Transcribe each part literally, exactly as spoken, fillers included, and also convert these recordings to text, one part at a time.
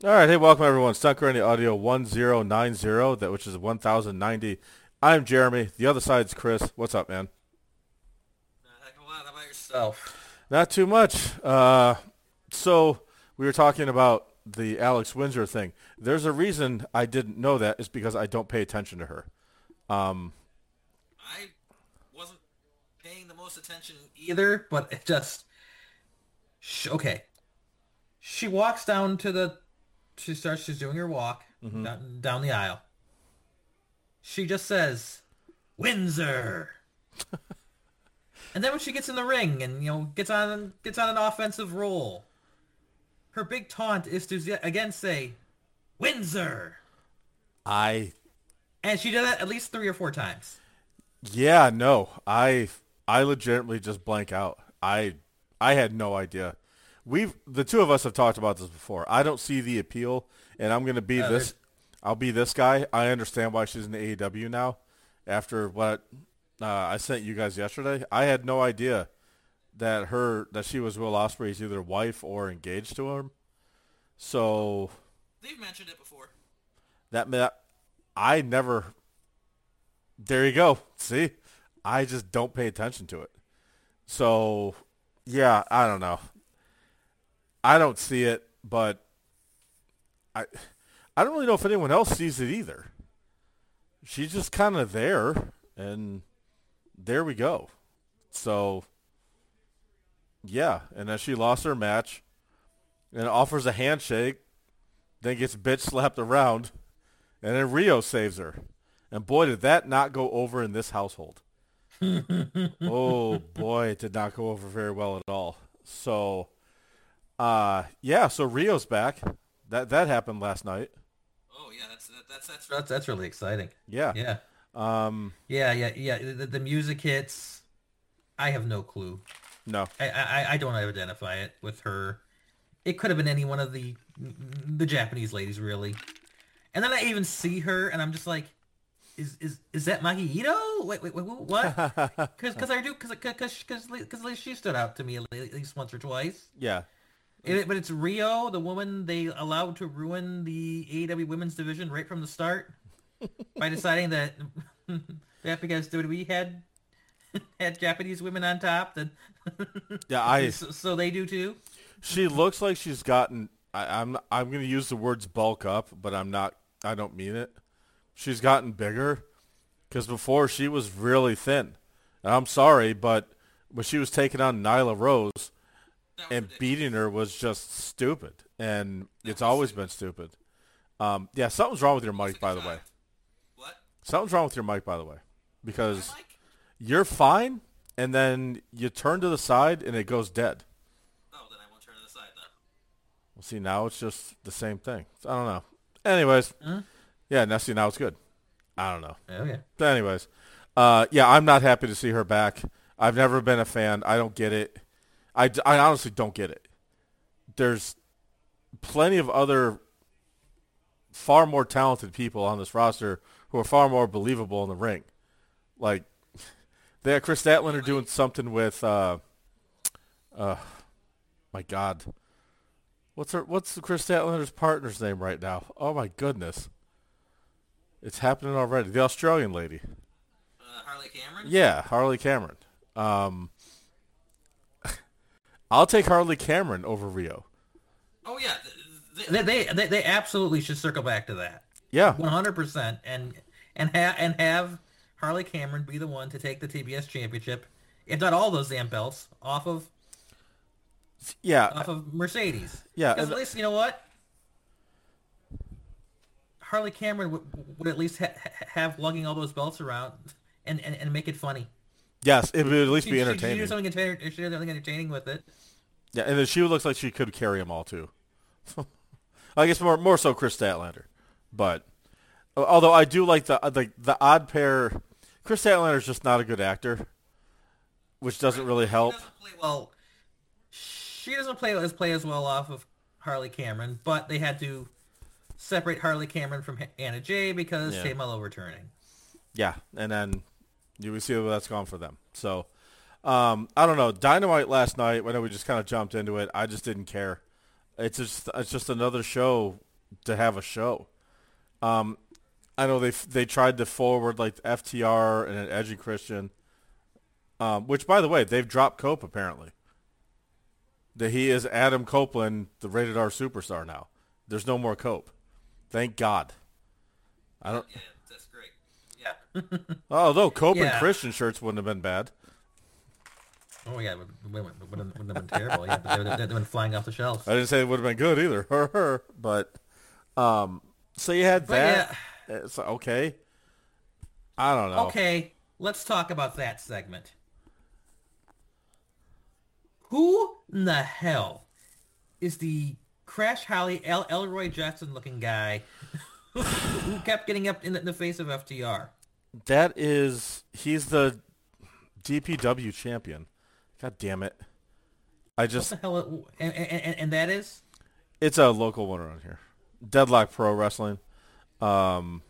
All right, hey, welcome everyone. Stunt Radio Audio one zero nine zero, that which is one thousand ninety. I'm Jeremy. The other side's Chris. What's up, man? Not a heck of a lot. How about yourself? Not too much. Uh, so we were talking about the Alex Windsor thing. There's a reason I didn't know that. It's because I don't pay attention to her. Um, I wasn't paying the most attention either, but it just sh- okay. She walks down to the. She starts. She's doing her walk mhm. down, down the aisle. She just says, "Windsor," and then when she gets in the ring and you know gets on gets on an offensive roll, her big taunt is to yet again say, "Windsor," I and she did that at least three or four times. yeah, no, I I legitimately just blank out. I I had no idea. We've the two of us have talked about this before. I don't see the appeal, and I'm gonna be Uh, this. there's I'll be this guy. I understand why she's in the A E W now. After what uh, I sent you guys yesterday, I had no idea that her that she was Will Ospreay's either wife or engaged to him. So they've mentioned it before. that meant I never. There you go. See, I just don't pay attention to it. So yeah, I don't know. I don't see it, but I I don't really know if anyone else sees it either. She's just kind of there, and there we go. So yeah, and then she lost her match, and offers a handshake, then gets bitch slapped around, and then Rio saves her. And boy, did that not go over in this household. Oh boy, it did not go over very well at all. So uh yeah, so Rio's back. That that happened last night. Oh yeah, that's that, that's that's that's that's really exciting. Yeah. Yeah, Um yeah, yeah, yeah. The, the music hits. I have no clue. no. I, I I don't identify it with her. It could have been any one of the the Japanese ladies, really. And then I even see her, and I'm just like, is is is that Maki Ito? Wait, wait, wait, what? Because because I do because because because at least she stood out to me at least once or twice. Yeah. It, but it's Rio, the woman they allowed to ruin the A E W women's division right from the start by deciding that that because W W E had had Japanese women on top, that Yeah, I so, so they do too. she looks like she's gotten I, I'm I'm gonna use the words bulk up, but I'm not I don't mean it. She's gotten bigger because before she was really thin. And I'm sorry, but when she was taking on Nyla Rose That was and ridiculous. beating her was just stupid, and That it's was always stupid. been stupid. Um, yeah, something's wrong with your Almost mic, like a by the way. child. What? Something's wrong with your mic, by the way, My because mic? you're fine, and then you turn to the side and it goes dead. Oh, then I won't turn to the side Well, see, now it's just the same thing. So, I don't know. Anyways, then. yeah, now see, now it's good. I don't know. Huh? Okay. But anyways, uh, yeah, I'm not happy to see her back. I've never been a fan. I don't get it. I, I honestly don't get it. There's plenty of other far more talented people on this roster who are far more believable in the ring. Like, they had Chris Statlander doing something with, uh, uh, my God. What's her, what's Chris Statlander's partner's name right now? Oh, my goodness. It's happening already. The Australian lady. Uh, Harley Cameron? Yeah, Harley Cameron. Um, I'll take Harley Cameron over Rio. Oh yeah, they they, they they absolutely should circle back to that. Yeah, one hundred percent and and have and have Harley Cameron be the one to take the T B S championship, if not all those damn belts, off of yeah, off of Mercedes. yeah. Because And at least you know what, Harley Cameron would, would at least ha- ha- have lugging all those belts around and, and, and make it funny. yes, it would at least She, be she, she do entertaining. something entertaining. She do something entertaining with it. Yeah, and then she looks like she could carry them all too. I guess more more so Chris Statlander, but although I do like the the the odd pair. Chris Statlander is just not a good actor, which doesn't really She help. doesn't play well. She doesn't play as play as well off of Harley Cameron, but they had to separate Harley Cameron from Anna Jay because Yeah, Tay Mello returning. yeah, and then you will see where that's gone for them. So um, I don't know. Dynamite last night, when we just kind of jumped into it, I just didn't care. It's just it's just another show to have a show. Um, I know they they tried to forward like F T R and an Edgy Christian, um, which by the way they've dropped Cope apparently. That he is Adam Copeland, the rated R superstar now. There's no more Cope. Thank God. I don't. Yeah, that's great. Yeah. Although Cope Yeah. and Christian shirts wouldn't have been bad. Oh yeah, would would would wouldn't have been terrible. Yeah, but they would have been flying off the shelves. I didn't say it would have been good either. But um, so you had But that. yeah. It's like, okay. I don't know. Okay, let's talk about that segment. Who in the hell is the Crash Holly, El- Elroy Jackson looking guy who kept getting up in the, in the face of F T R? That is, he's the D P W champion. God damn it. I just, What the hell? And, and, and that is? it's a local one around here. Deadlock Pro Wrestling. Um,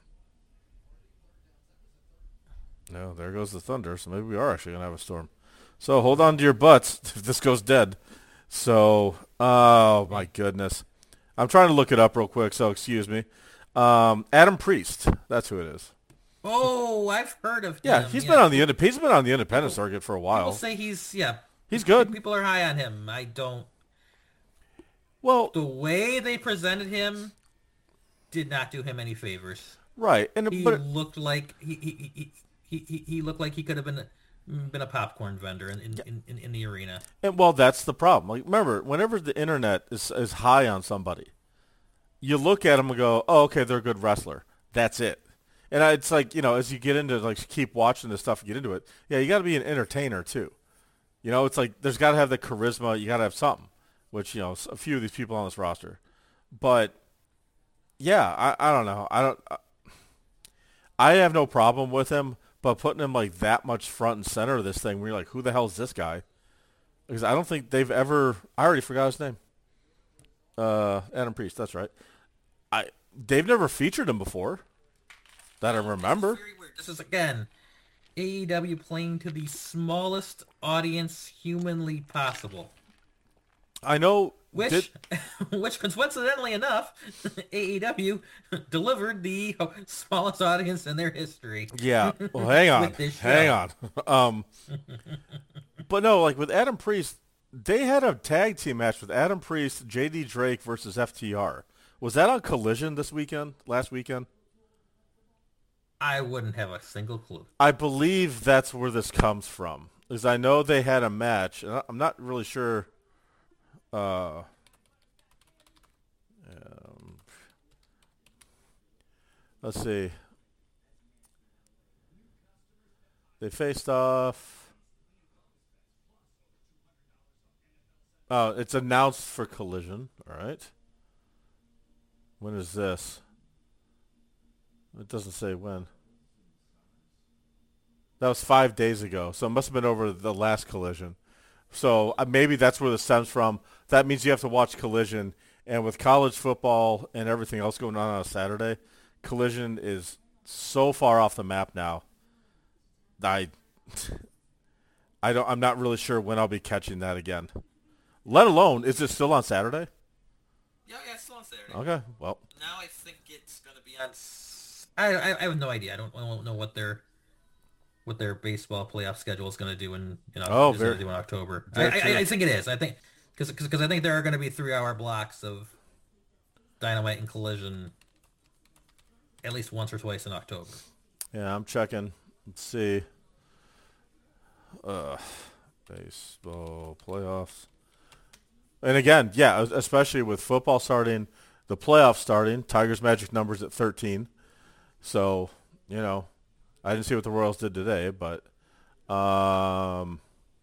no, there goes the thunder. So maybe we are actually going to have a storm. So hold on to your butts if this goes dead. So, oh my goodness. I'm trying to look it up real quick, so excuse me. Um, Adam Priest. That's who it is. Oh, I've heard of him. Yeah, he's been on the indep- he's been on the independent circuit for a People while. say he's, yeah. He's good. People are high on him. I don't. Well, The way they presented him did not do him any favors. right, and He but looked like he he, he, he, he he looked like he could have been been a popcorn vendor in in, in, in, in the arena. and well, that's the problem. Like, remember, whenever the internet is is high on somebody, you look at them and go, "Oh, okay, they're a good wrestler." That's it. And I, it's like, you know, as you get into like keep watching this stuff and get into it, yeah, you got to be an entertainer too. You know, it's like there's got to have the charisma. You got to have something, which, you know, a few of these people on this roster. But yeah, I, I don't know. I don't. I have no problem with him, but putting him like that much front and center of this thing, where you're like, who the hell is this guy? Because I don't think they've ever. I already forgot his name. Uh, Adam Priest. That's right. I they've never featured him before, that I remember. This is very weird. This is again A E W playing to the smallest audience humanly possible. I know. Which, Did, which coincidentally enough, A E W delivered the smallest audience in their history. yeah. Well, hang on. With this Hang show. on. Um. But no, like with Adam Priest, they had a tag team match with Adam Priest, J D Drake versus F T R. Was that on Collision this weekend? Last weekend? I wouldn't have a single clue. I believe that's where this comes from. Because I know they had a match, and I- I'm not really sure. Uh, um, let's see. They faced off. Oh, it's announced for Collision. All right. When is this? It doesn't say when. That was five days ago, so it must have been over the last Collision. So uh, maybe that's where this stems from. That means you have to watch Collision, and with college football and everything else going on on a Saturday, Collision is so far off the map now. I, I don't. I'm not really sure when I'll be catching that again. Let alone, is it still on Saturday? Yeah, yeah, it's still on Saturday. Okay, well, Now I think it's going to be on... s- I, I, I have no idea. I don't, I don't know what their what their baseball playoff schedule is going to do in, you know, Oh, is very- gonna do in October. I, very I, true. I think it is. I think because because I think there are going to be three-hour blocks of Dynamite and Collision at least once or twice in October. yeah, I'm checking. Let's see. Uh, baseball playoffs. And again, yeah, especially with football starting, the playoffs starting, Tigers' magic numbers at thirteen. So, you know, I didn't see what the Royals did today, but um,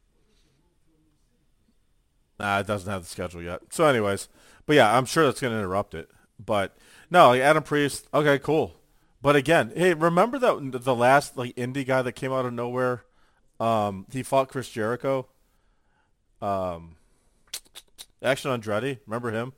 nah, it doesn't have the schedule yet. So anyways, but yeah, I'm sure that's going to interrupt it. But no, like Adam Priest, okay, cool. But again, hey, remember that the last like indie guy that came out of nowhere? Um, he fought Chris Jericho. Um, Action Andretti, remember him?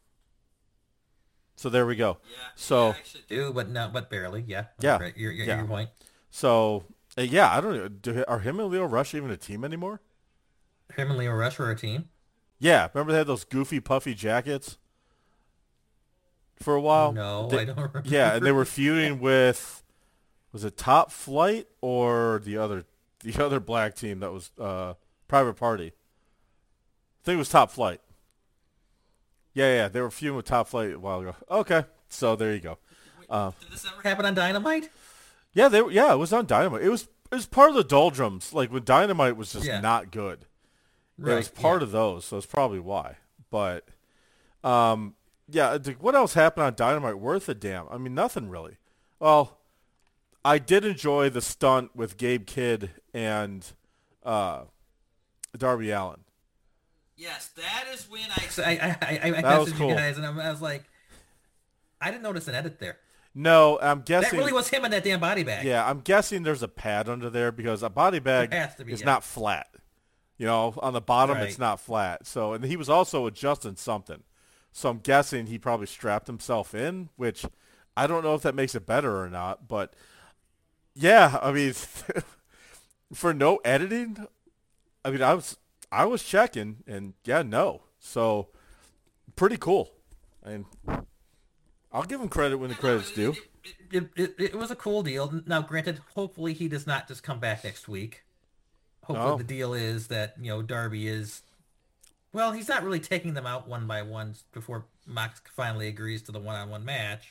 So there we go. Yeah. So- yeah, I actually do, but no, but barely. Yeah. Yeah, Right. Your, your, yeah. your point. So uh, yeah, I don't know. Do, are him and Leo Rush even a team anymore? Him and Leo Rush were a team. Yeah, remember they had those goofy, puffy jackets? for a while. No, They- I don't remember. Yeah, and they were feuding with, was it Top Flight or the other the other black team that was uh, Private Party? I think it was Top Flight. Yeah, yeah, they were feuding with Top Flight a while ago. Okay, so there you go. Uh, Did this ever happen on Dynamite? yeah, they were- yeah, it was on Dynamite. It was it was part of the doldrums. Like when Dynamite was just Yeah. not good. Right. It was part yeah. of those, so it's probably why. But, um, yeah, th- what else happened on Dynamite worth a damn? I mean, nothing really. Well, I did enjoy the stunt with Gabe Kidd and uh, Darby Allin. Yes, that is when I I I, I, I That was messaged cool. you guys, and I, I was like, I didn't notice an edit there. No, I'm That guessing. really was him in that damn body bag. Yeah, I'm guessing there's a pad under there because a body bag There has to be, is yeah. not flat. You know, on the bottom Right. it's not flat. So, and he was also adjusting something. So I'm guessing he probably strapped himself in, which I don't know if that makes it better or not. But yeah, I mean, for no editing, I mean, I was I was checking, and yeah, no. So pretty cool. I mean, I'll give him credit when the credit's due. It, it, it, it was a cool deal. Now, granted, hopefully he does not just come back next week. Hopefully Oh. the deal is that, you know, Darby is... Well, he's not really taking them out one by one before Mox finally agrees to the one-on-one match.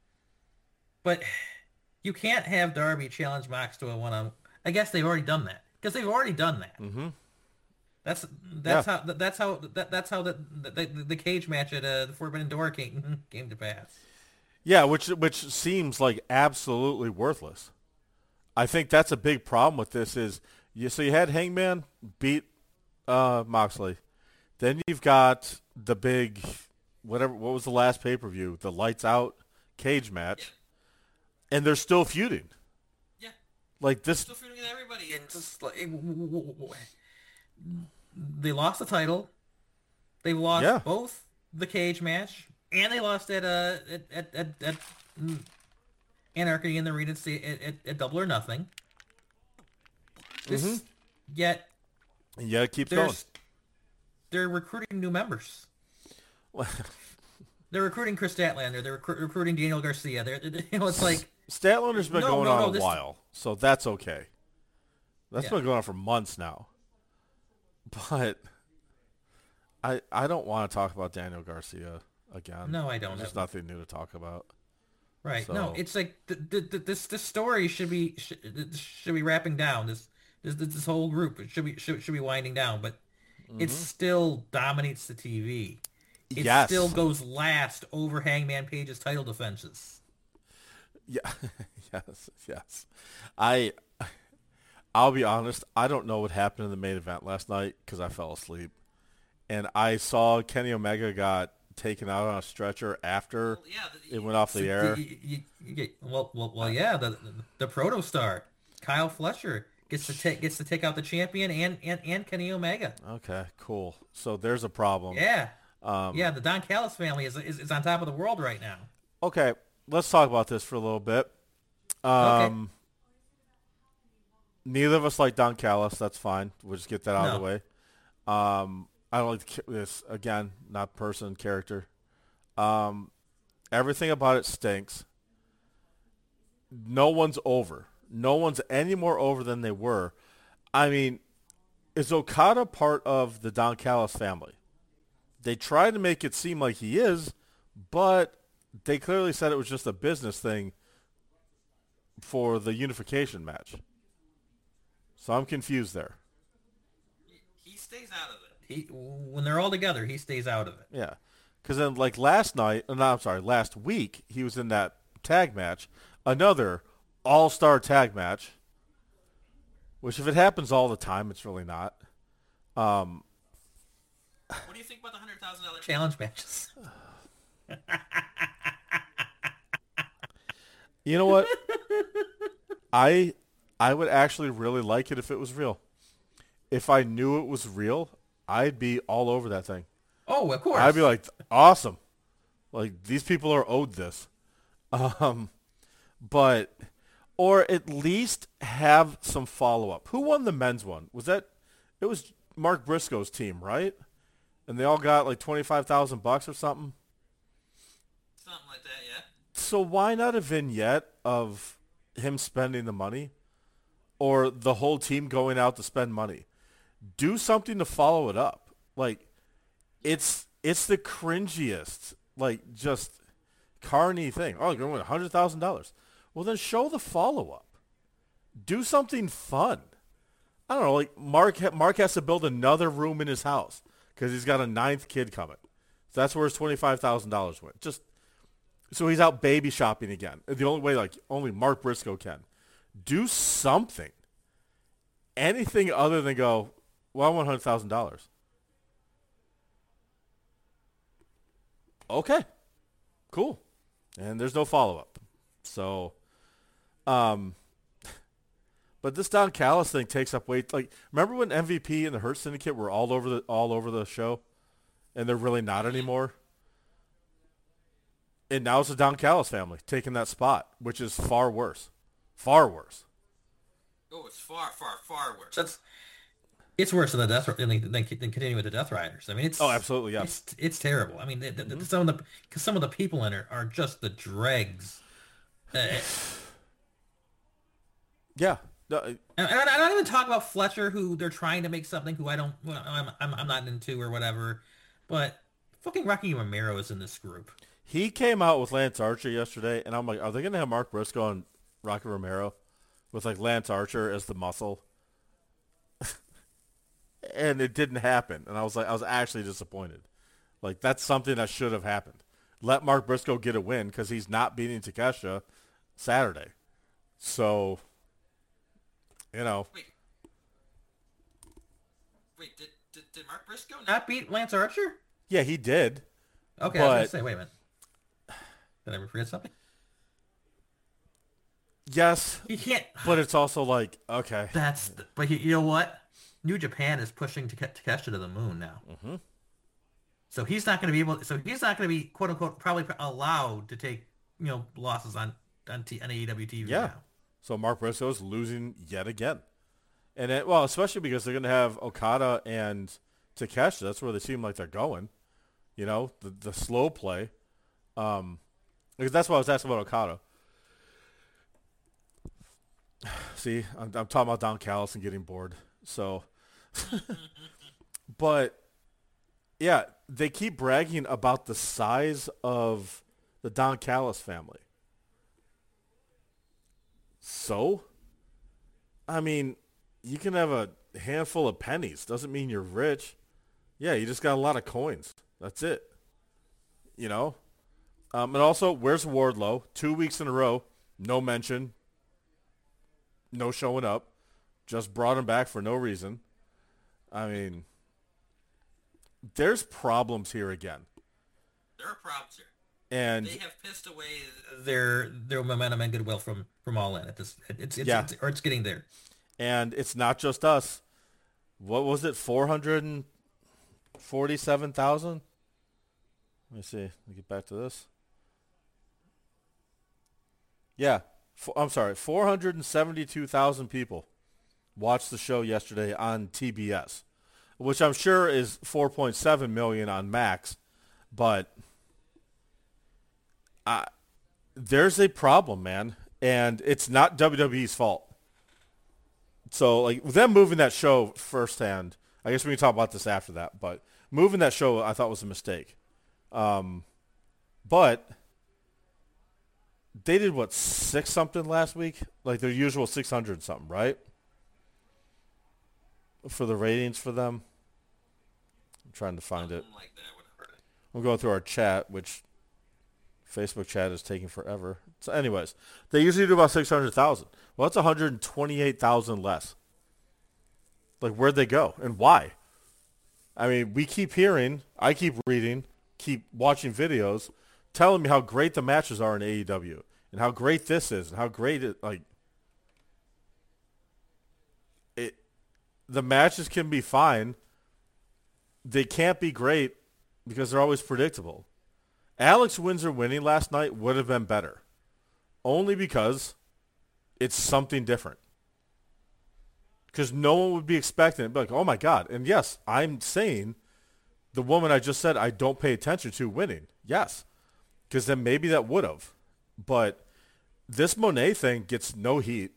But you can't have Darby challenge Mox to a one-on... I guess they've already done that. Because they've already done that. Mm-hmm. That's that's Yeah. how that's how that, that's how the, the the cage match at uh, the Forbidden Door came came to pass. Yeah, which which seems like absolutely worthless. I think that's a big problem with this is you so you had Hangman beat uh, Moxley. Then you've got the big whatever what was the last pay-per-view, the Lights Out cage match. And they're still feuding. Yeah, Like this still feuding with everybody, and just like they lost the title. They lost Yeah. both the cage match, and they lost at uh at at at, at mm, Anarchy in the Arena at, at, at Double or Nothing. This Mhm. yet yeah, it keeps going. there's they're recruiting new members. They're recruiting Chris Statlander. They're recru- recruiting Daniel Garcia. They're, you know, it's like Statlander's been No, going no, on no, a this- while, so that's okay. That's Yeah. been going on for months now. But I I don't want to talk about Daniel Garcia again. No, I don't There's ever. nothing new to talk about. right. So- No, it's like th- th- th- this this story should be should, should be wrapping down. This this this whole group it should be should, should be winding down, but it still dominates the T V. It Yes. still goes last over Hangman Page's title defenses. Yeah, yes, yes. I, I'll be honest. I don't know what happened in the main event last night because I fell asleep, and I saw Kenny Omega got taken out on a stretcher after it went off the air. You- you- you get- well, well, well, yeah. The the proto star Kyle Fletcher gets to take gets to take out the champion and and, and Kenny Omega. Okay, cool. So there's a problem. Yeah. Um, Yeah, the Don Callis family is, is is on top of the world right now. Okay, let's talk about this for a little bit. Um, Neither of us like Don Callis. That's fine. We'll just get that out of the No. way. Um, I don't like the, ca- this again. Not person, character. Um, everything about it stinks. No one's over. No one's any more over than they were. I mean, is Okada part of the Don Callis family? They tried to make it seem like he is, but they clearly said it was just a business thing for the unification match. So I'm confused there. He stays out of it. He when they're all together, he stays out of it. Yeah. Because then, like, last night, uh, no, I'm sorry, last week, he was in that tag match, another all-star tag match, which if it happens all the time, it's really not. Um, What do you think about the hundred thousand dollar challenge matches? you know what? I I would actually really like it if it was real. If I knew it was real, I'd be all over that thing. Oh, of course. I'd be like, awesome. Like, these people are owed this. Um, but, or at least have some follow-up. Who won the men's one? Was that, it was Mark Briscoe's team, right? And they all got like twenty-five thousand bucks or something? Something like that, yeah. So why not a vignette of him spending the money or the whole team going out to spend money? Do something to follow it up. Like, it's it's the cringiest, like, just carny thing. Oh, you're going to win one hundred thousand dollars. Well, then show the follow-up. Do something fun. I don't know, like, Mark, Mark has to build another room in his house because he's got a ninth kid coming. So that's where his twenty-five thousand dollars went. Just so he's out baby shopping again. The only way, like, only Mark Briscoe can. Do something. Anything other than go, well, I want one hundred thousand dollars. Okay. Cool. And there's no follow-up. So, um, but this Don Callis thing takes up weight. Like, remember when M V P and the Hurt Syndicate were all over the all over the show, and they're really not anymore? And now it's the Don Callis family taking that spot, which is far worse, far worse. Oh, it's far, far, far worse. That's it's worse than the death than, than, than continuing with the Death Riders. I mean, it's oh, absolutely, yeah. It's, it's terrible. I mean, the, the, mm-hmm. some of the because some of the people in it are just the dregs. Uh, yeah. No, and, and I don't even talk about Fletcher, who they're trying to make something who I don't, well, I'm, I'm, I'm not into or whatever. But fucking Rocky Romero is in this group. He came out with Lance Archer yesterday, and I'm like, are they going to have Mark Briscoe and Rocky Romero with like Lance Archer as the muscle? And it didn't happen, and I was like, I was actually disappointed. Like, that's something that should have happened. Let Mark Briscoe get a win because he's not beating Takeshita Saturday. So, you know. Wait, wait, did, did did Mark Briscoe not beat Lance Archer? Yeah, he did. Okay, but, I was going to say, wait a minute. Did I ever forget something? Yes. He can't. But it's also like, okay. That's, the, but he, you know what? New Japan is pushing Takeshita to the moon now. Mm-hmm. So he's not going to be able. So he's not going to be quote unquote probably allowed to take you know losses on on, T, on A E W T V yeah. now. So Mark Briscoe is losing yet again, and it, well, especially because they're going to have Okada and Takeshita. That's where they seem like they're going. You know, the the slow play. Um, because that's what I was asking about Okada. See, I'm, I'm talking about Don Callis and getting bored. So, but yeah, they keep bragging about the size of the Don Callis family. So, I mean, you can have a handful of pennies. Doesn't mean you're rich. Yeah, you just got a lot of coins. That's it. You know? Um, and also, where's Wardlow? Two weeks in a row, no mention, no showing up. Just brought him back for no reason. I mean, there's problems here again. There are problems here. And they have pissed away their their momentum and goodwill from, from All In at this. It's, it's, yeah. it's or it's getting there. And it's not just us. What was it? Four hundred forty-seven thousand. Let me see. Let me get back to this. Yeah, for, I'm sorry. Four hundred seventy-two thousand people watched the show yesterday on T B S, which I'm sure is four point seven million on Max, but I, there's a problem, man, and it's not W W E's fault. So, like, them moving that show firsthand, I guess we can talk about this after that, but moving that show I thought was a mistake. Um, but they did, what, six something last week? Like their usual six hundred something, right? For the ratings for them. I'm trying to find it. Like that, I'm going through our chat, which Facebook chat is taking forever. So anyways, they usually do about six hundred thousand. Well, that's one hundred twenty-eight thousand less. Like, where'd they go? And why? I mean, we keep hearing, I keep reading, keep watching videos, telling me how great the matches are in A E W. And how great this is. And how great it, like, it, the matches can be fine. They can't be great because they're always predictable. Alex Windsor winning last night would have been better. Only because it's something different. Because no one would be expecting it. Be like, oh my God. And yes, I'm saying the woman I just said I don't pay attention to winning. Yes. because then maybe that would have. But this Monet thing gets no heat.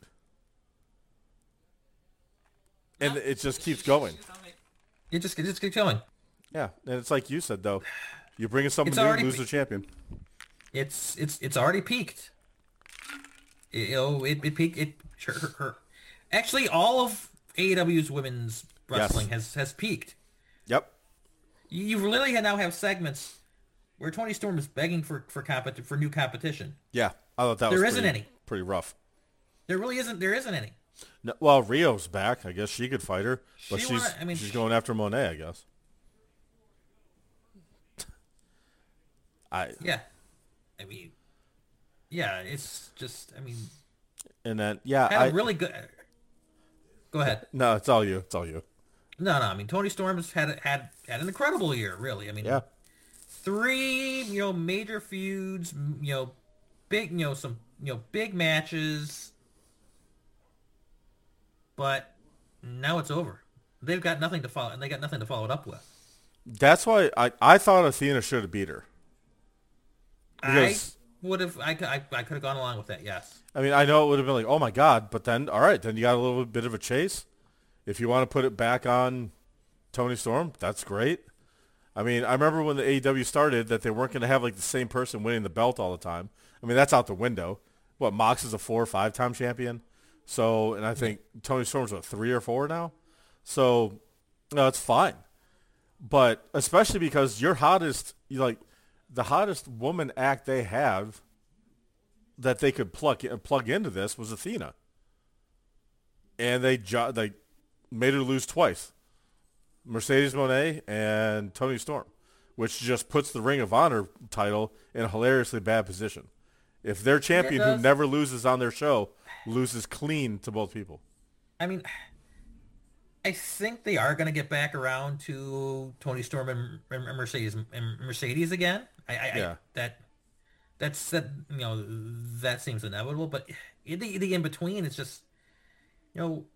And No. it just keeps going. It just, it just keeps going. Yeah, and it's like you said, though. You bring in someone It's new, already lose pe- the champion. It's it's it's already peaked. It, you know, it, it peaked. It her, her, her. Actually, all of A E W's women's wrestling Yes. has has peaked. Yep. You, you literally now have segments where Tony Storm is begging for for compet for new competition. Yeah, I thought that There was isn't pretty, any. pretty rough. There really isn't. There isn't any. No, well, Rio's back. I guess she could fight her, but She she's wanna- I mean, she's she- going after Monet, I guess. I Yeah, I mean, yeah. It's just. I mean, and then yeah, had I a really good. Go ahead. no, it's all you. It's all you. No, no. I mean, Tony Storm's had had had an incredible year. Really. I mean, Yeah. three you know major feuds. m- You know, big you know some you know big matches. But now it's over. They've got nothing to follow, and they got nothing to follow it up with. That's why I I thought Athena should have beat her. Because- I would have. I, could- I, I could have gone along with that. Yes. I mean, I know it would have been like, oh my god, but then all right, then you got a little bit of a chase. If you want to put it back on Tony Storm, that's great. I mean, I remember when the A E W started that they weren't going to have like the same person winning the belt all the time. I mean, that's out the window. What, Mox is a four or five time champion. So, and I think Tony Storm's what, three or four now. So, no, it's fine. But especially because your hottest, you like the hottest woman act they have that they could plug plug into this was Athena, and they jo- they made her lose twice, Mercedes Moné and Tony Storm, which just puts the Ring of Honor title in a hilariously bad position. If their champion who does. never loses on their show loses clean to both people. I mean, I think they are going to get back around to Tony Storm and, and Mercedes and Mercedes again. I, I, Yeah. I that that's that you know that seems inevitable, but in the, the in between, it's just you know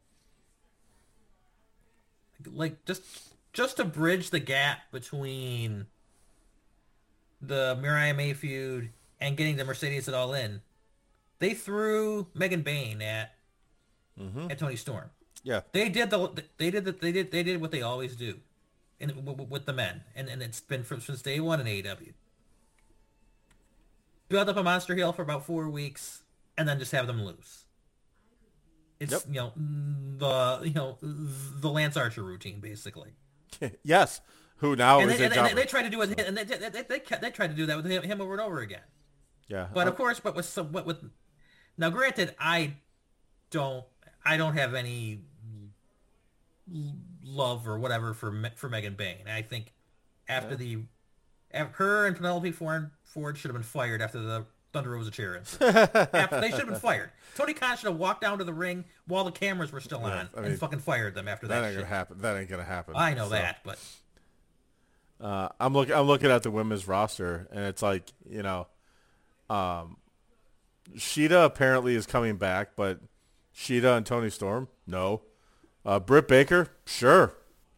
like just just to bridge the gap between the Mariah May feud and getting the Mercedes at All In. They threw Megan Bayne at at Tony Storm. Yeah, They did the they did the, they did they did what they always do, in w- w- with the men, and and it's been from, since day one in A E W. Build up a monster heel for about four weeks, and then just have them lose. It's Yep. you know the you know the Lance Archer routine basically, yes. Who now and is they, a and, and they, jobber. they tried to do it, and they they, they, they, they tried to do that with him, him over and over again. Yeah, But uh, of course, but with some, what with now, granted, I don't, I don't have any l- love or whatever for Me- for Megan Bayne. I think after the, af her and Penelope Ford, Ford should have been fired after the Thunder Rosa chair incident. After, they should have been fired. Tony Khan should have walked down to the ring while the cameras were still on Yeah, I mean, and fucking fired them after that that. ain't shit. gonna happen. That ain't gonna happen. I know So, that, but Uh, I'm looking. I'm looking at the women's roster, and it's like you know, um, Sheeta apparently is coming back, but Sheeta and Tony Storm, no. Uh, Britt Baker, sure.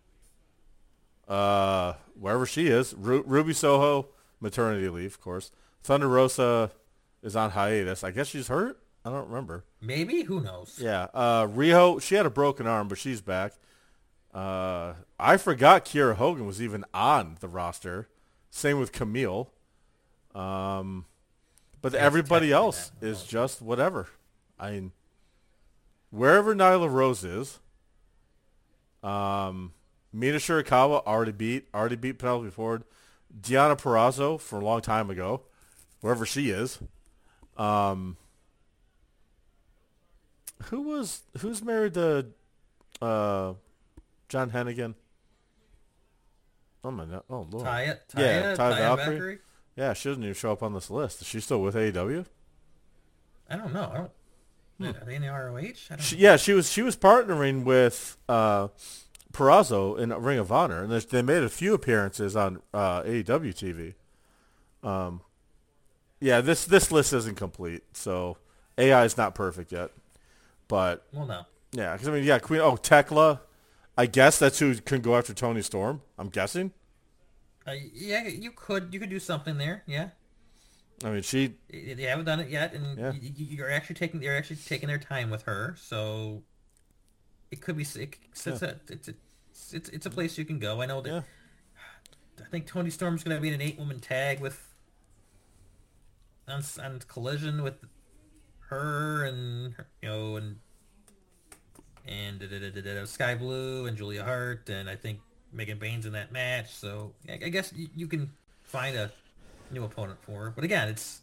Uh, wherever she is, Ru- Ruby Soho, maternity leave, of course. Thunder Rosa is on hiatus. I guess she's hurt. I don't remember. maybe who knows? Yeah. Uh, Riho, she had a broken arm, but she's back. Uh, I forgot Kiera Hogan was even on the roster. Same with Camille. Um, but Yes, everybody technically else that. is just whatever. I mean, wherever Nyla Rose is, um, Mina Shirakawa already beat, already beat Penelope Ford. Deanna Perrazzo from a long time ago, wherever she is. Um, who was who's married to uh, John Hennigan? Oh my god! Oh lord! Taya, Taya, Yeah, Taya Taya Valkyrie. Valkyrie? Yeah, she doesn't even show up on this list. Is she still with A E W? I don't know. I don't. Are they in the R O H? I don't She, know. yeah, she was she was partnering with uh, Perrazzo in Ring of Honor, and there's- they made a few appearances on uh, A E W T V. Um, yeah, this this list isn't complete, so A I is not perfect yet. But Well, no. yeah, because I mean, yeah, Queen. Oh, Tekla. I guess that's who can go after Tony Storm. I'm guessing. Uh, yeah, you could you could do something there. Yeah. I mean, she. They haven't done it yet, and Yeah. you're actually taking they're actually taking their time with her. So it could be it's, Yeah. it's, a, it's, a, it's, it's a place you can go. I know that. Yeah. I think Tony Storm's going to be in an eight woman tag with on, on Collision with her and you know and and da, da, da, da, da, Sky Blue and Julia Hart, and I think Megan Bane's in that match. So I, I guess you, you can find a new opponent for her. But again, it's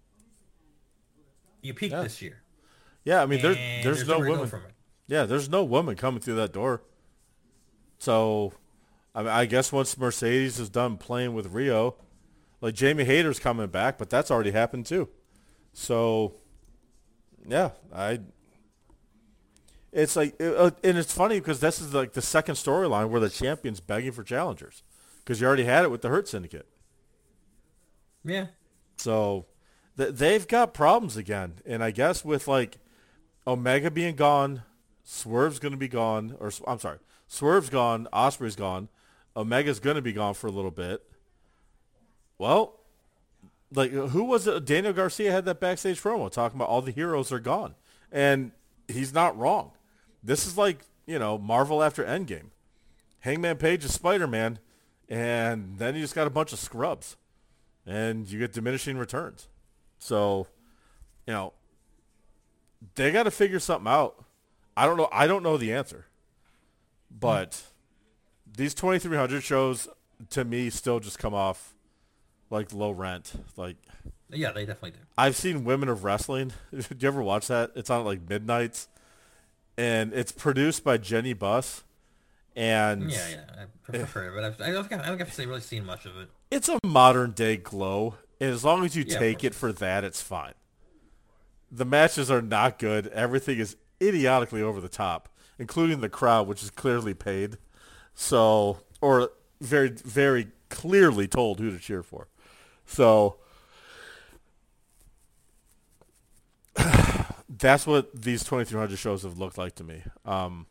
you peaked Yeah. this year. Yeah, I mean, there, and there's, no nowhere to go woman. from it. Yeah, there's no woman coming through that door. So, I mean, I guess once Mercedes is done playing with Rio, like Jamie Hayter's coming back, but that's already happened too. So, yeah, I. It's like, it, uh, and it's funny because this is like the second storyline where the champion's begging for challengers because you already had it with the Hurt Syndicate. Yeah. So, th- they've got problems again, and I guess with like Omega being gone, Swerve's going to be gone, or I'm sorry, Swerve's gone, Osprey's gone, Omega's going to be gone for a little bit. Well, like who was it? Daniel Garcia had that backstage promo talking about all the heroes are gone, and he's not wrong. This is like, you know, Marvel after Endgame. Hangman Page is Spider-Man, and then you just got a bunch of scrubs, and you get diminishing returns. So, you know, they got to figure something out. I don't know. I don't know the answer. But mm. these twenty-three hundred shows, to me, still just come off like low rent. Like, yeah, they definitely do. I've seen Women of Wrestling. Did you ever watch that? It's on at like midnights. And it's produced by Jenny Buss. And yeah, yeah, I prefer it, but I've, I don't think I've, I don't think I've really seen much of it. It's a modern day Glow, and as long as you yeah, take it for that, it's fine. The matches are not good. Everything is idiotically over the top, including the crowd, which is clearly paid. So, or very, very clearly told who to cheer for. So, that's what these twenty-three hundred shows have looked like to me. Um,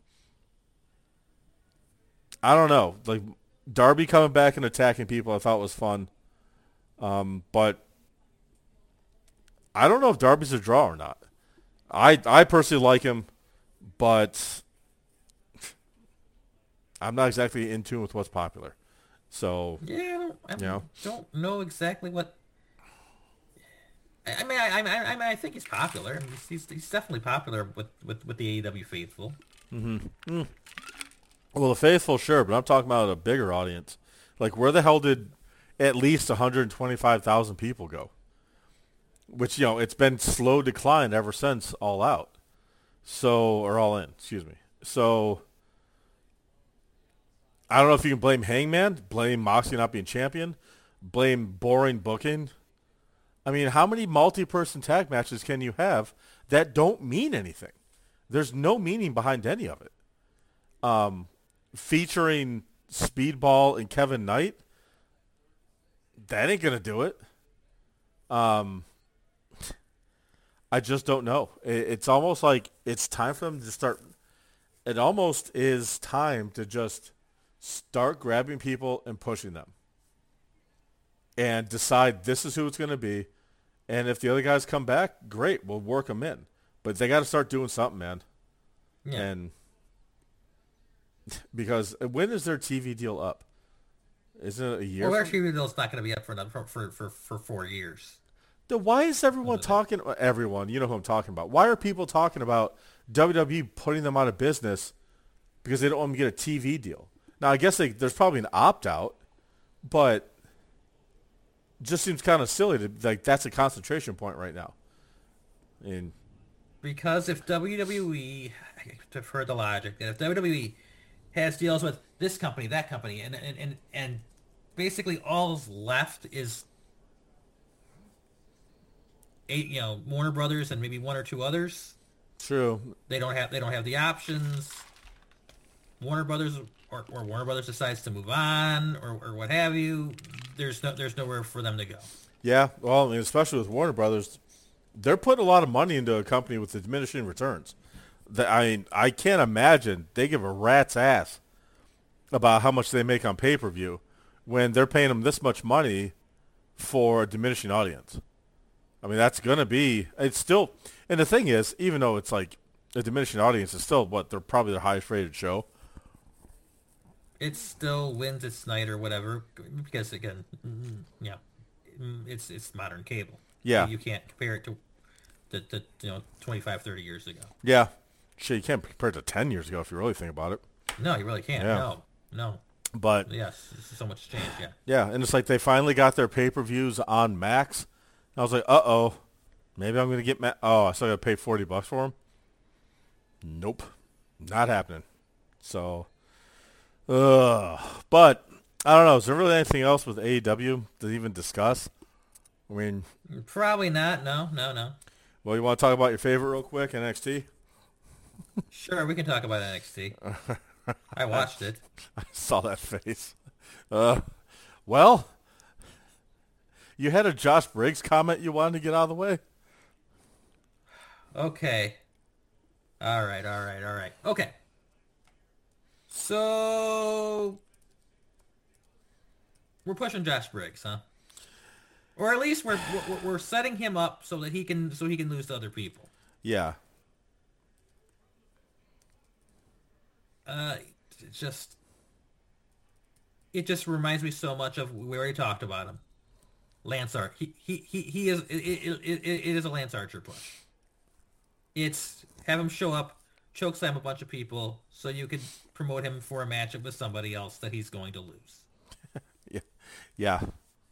I don't know. Like, Darby coming back and attacking people I thought was fun. Um, but I don't know if Darby's a draw or not. I I personally like him, but I'm not exactly in tune with what's popular. So, yeah, I don't, I you know. don't know exactly what. I mean, I, I, I mean, I think he's popular. I mean, he's, he's he's definitely popular with, with, with the A E W faithful. Mm-hmm. Mm. Well, the faithful, sure, but I'm talking about a bigger audience. Like, where the hell did at least one hundred twenty-five thousand people go? Which, you know, it's been slow decline ever since All Out. So, or All In, excuse me. So, I don't know if you can blame Hangman, blame Moxley not being champion, blame boring booking. I mean, how many multi-person tag matches can you have that don't mean anything? There's no meaning behind any of it. Um, featuring Speedball and Kevin Knight, that ain't gonna do it. Um, I just don't know. It, it's almost like it's time for them to start. It almost is time to just start grabbing people and pushing them, and decide this is who it's gonna be. And if the other guys come back, great, we'll work them in. But they got to start doing something, man. Yeah. And because when is their T V deal up? Isn't it a year? Well, their T V deal's not going to be up for, for for for for four years. Then why is everyone talking? Everyone, you know who I'm talking about. Why are people talking about W W E putting them out of business because they don't want them to get a T V deal? Now, I guess they, there's probably an opt out, but just seems kind of silly to like that's a concentration point right now. And because if W W E, I've heard the logic that if W W E has deals with this company, that company, and and and, and basically all's left is eight, you know, Warner Brothers and maybe one or two others. True. They don't have they don't have the options. Warner Brothers or, or Warner Brothers decides to move on or, or what have you. There's no there's nowhere for them to go. Yeah, well, I mean, especially with Warner Brothers, they're putting a lot of money into a company with diminishing returns. That I mean, I can't imagine they give a rat's ass about how much they make on pay per view when they're paying them this much money for a diminishing audience. I mean, that's going to be, it's still, and the thing is, even though it's like a diminishing audience, it's still what, they're probably the highest rated show. It still wins its night or whatever because again, mm, yeah, mm, it's it's modern cable. Yeah. You can't compare it to, to, to you know, twenty-five, thirty years ago. Yeah. Shit, you can't compare it to ten years ago if you really think about it. No, you really can't. Yeah. No, no. But Yes, so much changed, yeah. yeah, and it's like they finally got their pay-per-views on Max. I was like, uh-oh, maybe I'm going to get, Ma- oh, I still got to pay forty bucks for them? Nope, not happening. So, ugh. But, I don't know, is there really anything else with A E W to even discuss? I mean, Probably not. No, no, no. well, you want to talk about your favorite real quick, N X T? Sure, we can talk about N X T. I watched it. I saw that face. Uh, well, you had a Josh Briggs comment you wanted to get out of the way? Okay. All right, all right, all right. Okay. So we're pushing Josh Briggs, huh? Or at least we're we're, we're setting him up so that he can so he can lose to other people. Yeah. Uh, it just it just reminds me so much of we already talked about him, Lance Archer. He he he, he is it, it, it, it is a Lance Archer push. It's have him show up, choke slam a bunch of people, so you could promote him for a matchup with somebody else that he's going to lose. Yeah. Yeah.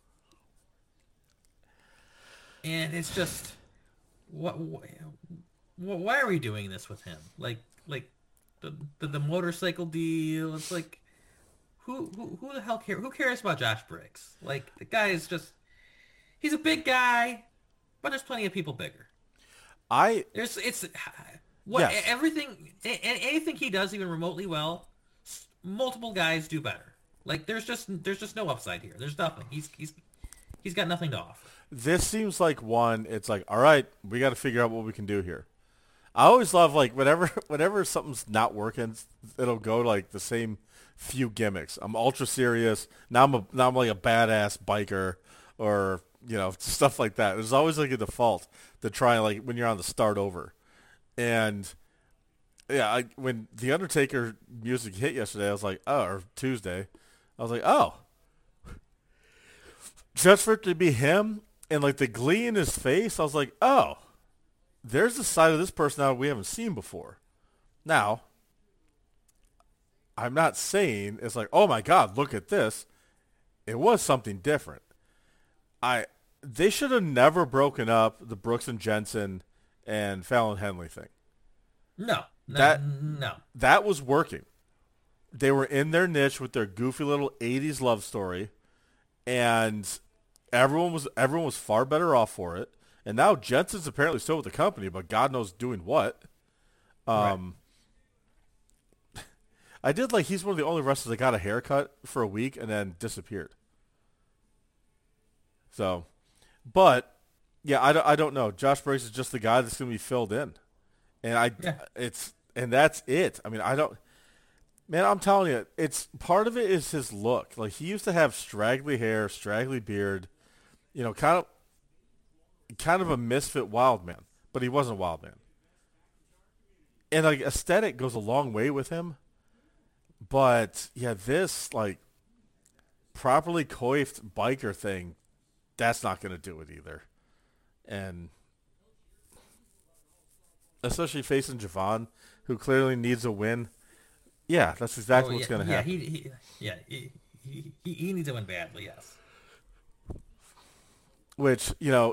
And it's just what, what why are we doing this with him? Like like the the, the motorcycle deal. It's like who who who the hell cares? Who cares about Josh Briggs? Like the guy is just he's a big guy, but there's plenty of people bigger. I There's it's what Yes. everything a- a- anything he does even remotely well, s- multiple guys do better. Like there's just there's just no upside here. There's nothing. He's he's he's got nothing to offer. this seems like one. It's like, all right, we got to figure out what we can do here. I always love like whenever whenever something's not working, it'll go like the same few gimmicks. I'm ultra serious now. I'm a, now I'm like a badass biker, or you know stuff like that. There's always like a default to try like when you're on the start over, and yeah, I, when the Undertaker music hit yesterday, I was like, oh, or Tuesday, I was like, oh, just for it to be him and like the glee in his face, I was like, oh, there's a side of this personality we haven't seen before. Now, I'm not saying it's like, oh my God, look at this. It was something different. I they should have never broken up the Brooks and Jensen and Fallon Henley thing. No, no, That- no. That was working. They were in their niche with their goofy little eighties love story, and everyone was everyone was far better off for it. And now Jensen's apparently still with the company, but God knows doing what. Um, right. I did like he's one of the only wrestlers that got a haircut for a week and then disappeared. So, but yeah, I don't, I don't know. Josh Briggs is just the guy that's going to be filled in, and I Yeah. it's and that's it. I mean, I don't. Man, I'm telling you, it's part of it is his look. Like he used to have straggly hair, straggly beard, you know, kind of. Kind of a misfit wild man, but he wasn't a wild man. And like aesthetic goes a long way with him. But yeah, this like properly coiffed biker thing, that's not going to do it either. And especially facing Javon, who clearly needs a win. Yeah, that's exactly Oh, what's yeah, going to yeah, happen. he, he, yeah, he, he, he, he needs to win badly, yes. Which, you know,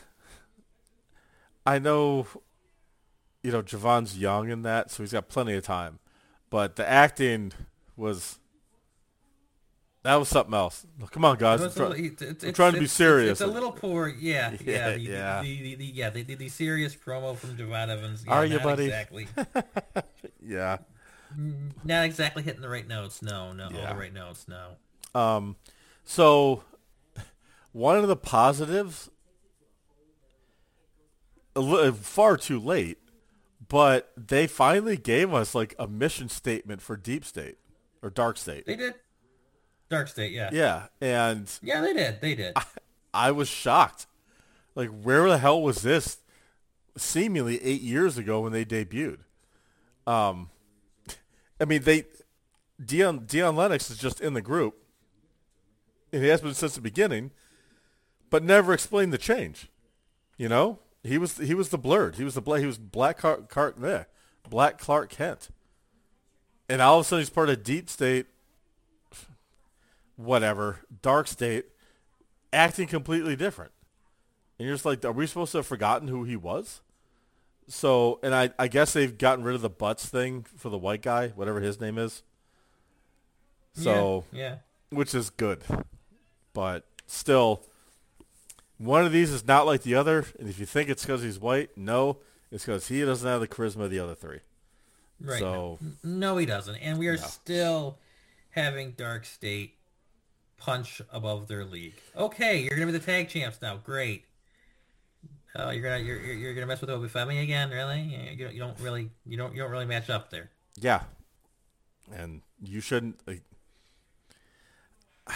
I know, you know, Javon's young in that, so he's got plenty of time. But the acting was, that was something else. Come on, guys. I'm, It's a try- little- it's- it's- I'm trying to be it's- serious. It's, it's a little poor, yeah, Yeah, yeah, the, yeah. The, the, the, yeah, the, the, the serious promo from Javon Evans. Yeah, Are you, not buddy? Exactly. Yeah. Not exactly hitting the right notes. No, no, Yeah. all the right notes. No. Um, so one of the positives, a li- far too late, but they finally gave us like a mission statement for Deep State or Dark State. They did. Dark State, yeah. Yeah, and Yeah, they did. They did. I was shocked. Like, where the hell was this seemingly eight years ago when they debuted? Um, I mean, they Dion Dion Lennox is just in the group, and he has been since the beginning, but never explained the change. You know, he was he was the blurred. He was the he was Black Clark, Clark there, Black Clark Kent, and all of a sudden he's part of Deep State, whatever, Dark State, acting completely different. And you're just like, are we supposed to have forgotten who he was? So, and I, I guess they've gotten rid of the butts thing for the white guy, whatever his name is. So, yeah, yeah. Which is good. But still, one of these is not like the other. And if you think it's because he's white, no. It's because he doesn't have the charisma of the other three. Right. So, no, he doesn't. And we are no. still having Dark State punch above their league. Okay, you're going to be the tag champs now. Great. Oh, you're gonna you're you're gonna mess with Obi Femi again, really? You don't, you don't really you don't you don't really match up there. Yeah, and you shouldn't, because like,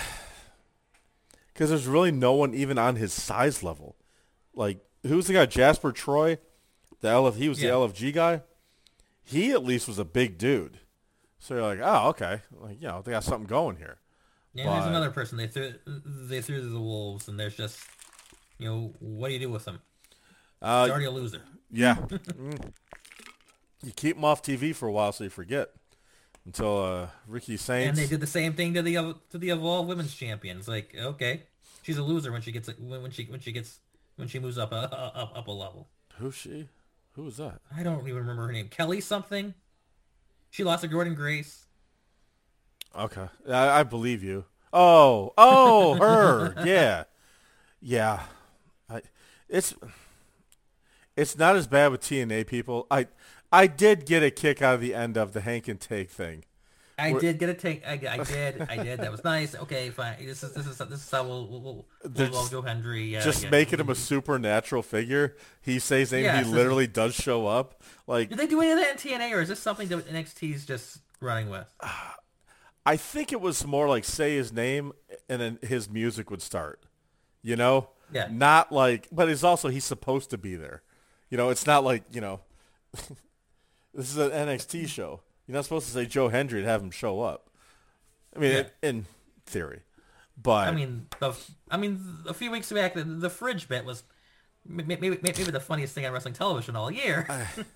there's really no one even on his size level. Like, who's the guy? Jasper Troy, the L F he was Yeah. the L F G guy. He at least was a big dude. So you're like, oh, okay, like, you know, they got something going here. Yeah, But- there's another person they threw they threw to the wolves, and there's just, you know, what do you do with them? Uh, He's already a loser. Yeah. Mm. You keep him off T V for a while so you forget. Until uh, Ricky Saints. And they did the same thing to the to the Evolve Women's Champions. Like, okay, she's a loser when she gets when when she when she gets when she moves up a, up up a level. Who's she? Who was that? I don't even remember her name. Kelly something. She lost to Gordon Grace. Okay. I, I believe you. Oh. Oh, her. Yeah. Yeah. I, it's it's not as bad with T N A people. I I did get a kick out of the end of the Hank and Take thing. I We're- did get a take. I, I did. I did. That was nice. Okay, fine. This is this is this is how we'll we'll, we'll, They're we'll just- Joe Hendry. Yeah, Just yeah. making him a supernatural figure. He says name, Yeah, he so- literally does show up. Like, Did they do any of that in T N A, or is this something that N X T's just running with? I think it was more like say his name and then his music would start. You know? Yeah. Not like, but it's also, he's supposed to be there. You know, it's not like, you know, this is an N X T show. You're not supposed to say Joe Hendry and have him show up. I mean, Yeah. in theory. But, I mean, the I mean, a few weeks back, the, the fridge bit was m- maybe maybe the funniest thing on wrestling television all year.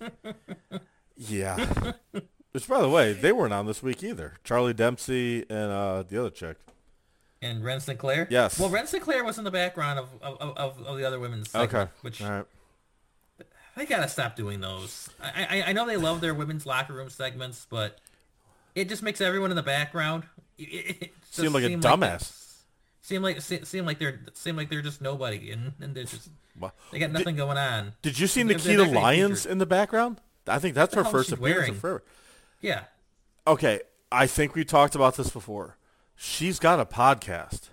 yeah. Which, by the way, they weren't on this week either. Charlie Dempsey and uh, the other chick. And Ren Sinclair. Yes. Well, Ren Sinclair was in the background of of, of, of the other women's segment, Okay. which All right. they gotta stop doing those. I, I I know they love their women's locker room segments, but it just makes everyone in the background it, it just Seem like a seem dumbass. seem like se- seem like they're seem like they're just nobody, and, and they're just Well, they got nothing going on. Did you see They're- they're Nikita actually Lyons featured. in the background? I think that's her What the hell is first she appearance wearing? of forever. Yeah. Okay, I think we talked about this before. She's got a podcast.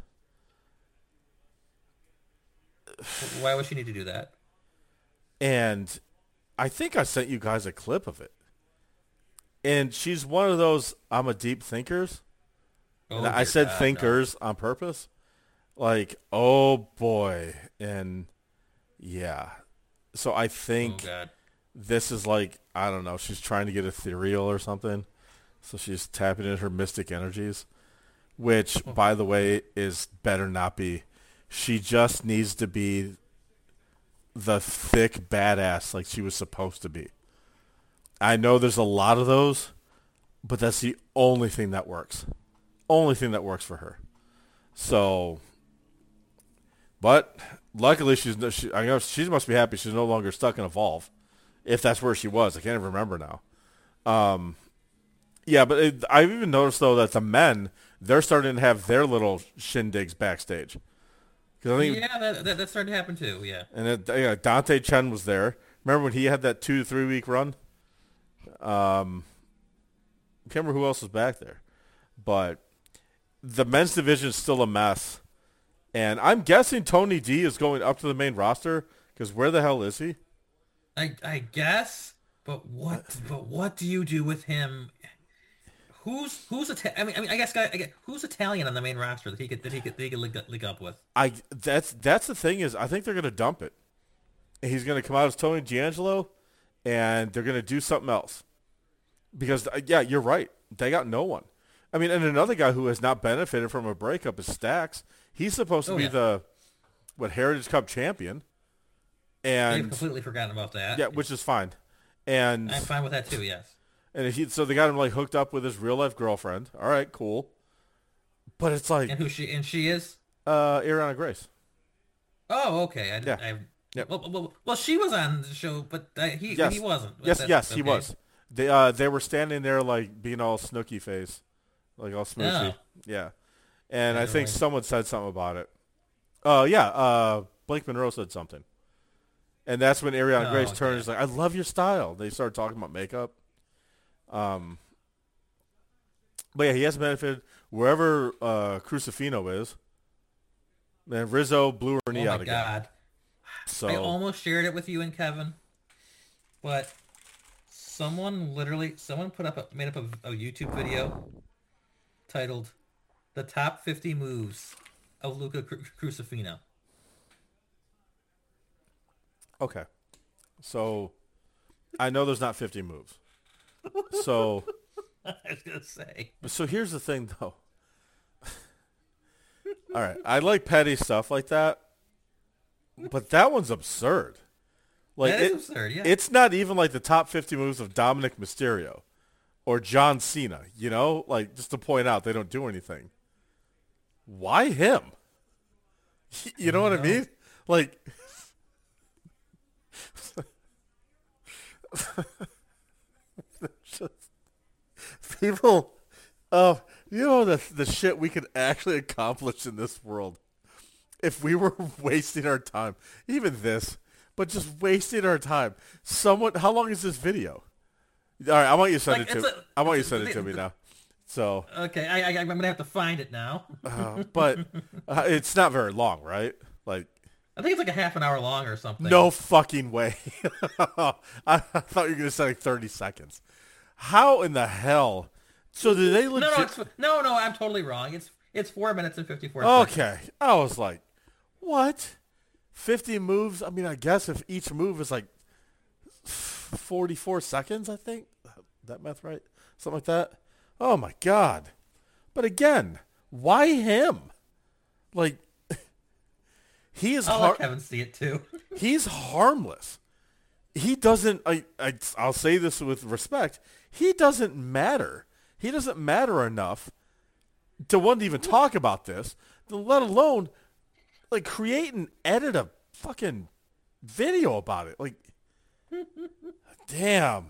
Why would she need to do that? And I think I sent you guys a clip of it. And she's one of those I'm a deep thinkers. Oh, And I dear said God, no. thinkers on purpose. Like, oh boy. And yeah. So I Oh think God. this is like, I don't know, she's trying to get ethereal or something. So she's tapping into her mystic energies. Which, by the way, is better not be. She just needs to be the thick badass like she was supposed to be. I know there's a lot of those, but that's the only thing that works. Only thing that works for her. So, but luckily she's no- she, I know she must be happy she's no longer stuck in Evolve, if that's where she was. I can't even remember now. Um, yeah, but it, I've even noticed though that the men they're starting to have their little shindigs backstage. 'Cause I think, Yeah, that, that that's starting to happen too. Yeah. and it, yeah, Dante Chen was there. Remember when he had that two to three week run? Um, I can't remember who else was back there, but the men's division is still a mess. And I'm guessing Tony D is going up to the main roster because where the hell is he? I I guess, but what but what do you do with him? Who's who's Ita- I mean I mean I guess, I guess who's Italian on the main roster that he could that he could that he could link, up- link up with? I that's that's the thing is I think they're gonna dump it. and he's going to come out as Tony D'Angelo, and they're going to do something else. Because, uh, yeah, you're right. They got no one. I mean, and another guy who has not benefited from a breakup is Stax. He's supposed to oh, be yeah. the, what, Heritage Cup champion. And I've completely forgotten about that. yeah, which is fine. And I'm fine with that too, yes. And he, so they got him like hooked up with his real life girlfriend. All right, cool. But it's like, And who she and she is? uh, Ariana Grace. Oh, okay. I, Yeah. I, Yep. well, well, well, she was on the show, but uh, he Yes. he wasn't. Yes, That's- yes, he okay. was. They uh they were standing there like being all snooky face, like all smoochy. Oh. Yeah, and I Never think mind. someone said something about it. Oh yeah, uh, Blake Monroe said something, and that's when Ariana Oh, Grace turned. yeah. And was like, "I love your style." They started talking about makeup. Um, but yeah, he has benefited wherever uh, Crucifino is. Man, Rizzo blew her knee Oh out my again. god! So I almost shared it with you and Kevin, but someone literally, someone put up, a, made up a, a YouTube video titled "The Top fifty Moves of Luca Cru- Crucifino." okay, so I know there's not fifty moves. So I was gonna say, so here's the thing though. All right, I like petty stuff like that, but that one's absurd. Like that is it- absurd. Yeah, It's not even like the top fifty moves of Dominic Mysterio or John Cena, you know? Like, just to point out they don't do anything. Why him? You know what I mean? Like, just, people, uh, you know the, the shit we could actually accomplish in this world if we were wasting our time. Even this. But just wasting our time. Someone, how long is this video? All right, I want you to send Like, it to. it's a- I want you to it's send a- it to me now. So, okay. I, I I'm gonna have to find it now. uh, but uh, it's not very long, right? Like, I think it's like a half an hour long or something. no fucking way. I, I thought you were gonna say like thirty seconds. How in the hell? So did they no, legit? no, it's, no, no. I'm totally wrong. It's it's four minutes and fifty-four seconds. Okay, I was like, what? fifty moves? I mean, I guess if each move is like forty-four seconds, I think. That math right? Something like that. Oh, my God. But again, why him? Like, he is I'll har- let Kevin see it too. he's harmless. He doesn't, I, I, I'll say this with respect, he doesn't matter. He doesn't matter enough to want to even talk about this, let alone like create and edit a fucking video about it. Like, damn.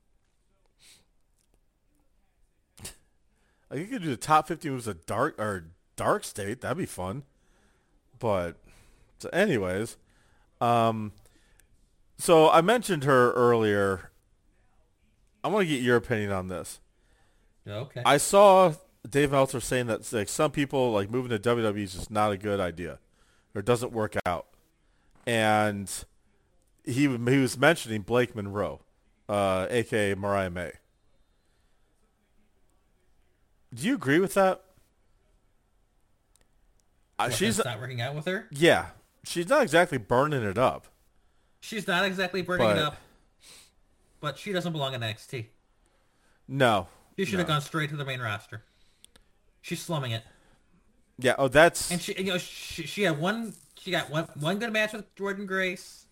Like, you could do the top fifty moves of dark or dark state. That'd be fun. But so, anyways, um, so I mentioned her earlier. I want to get your opinion on this. Okay. I saw Dave Meltzer saying that like some people like moving to W W E is just not a good idea, or it doesn't work out, and he he was mentioning Blake Monroe, uh, aka Mariah May. Do you agree with that? Uh, What, she's that's not working out with her. yeah, she's not exactly burning it up. She's not exactly burning But- it up, but she doesn't belong in N X T. No, She should no. have gone straight to the main roster. She's slumming it, Yeah. Oh, that's and she, you know, she, she had one. She got one one good match with Jordan Grace,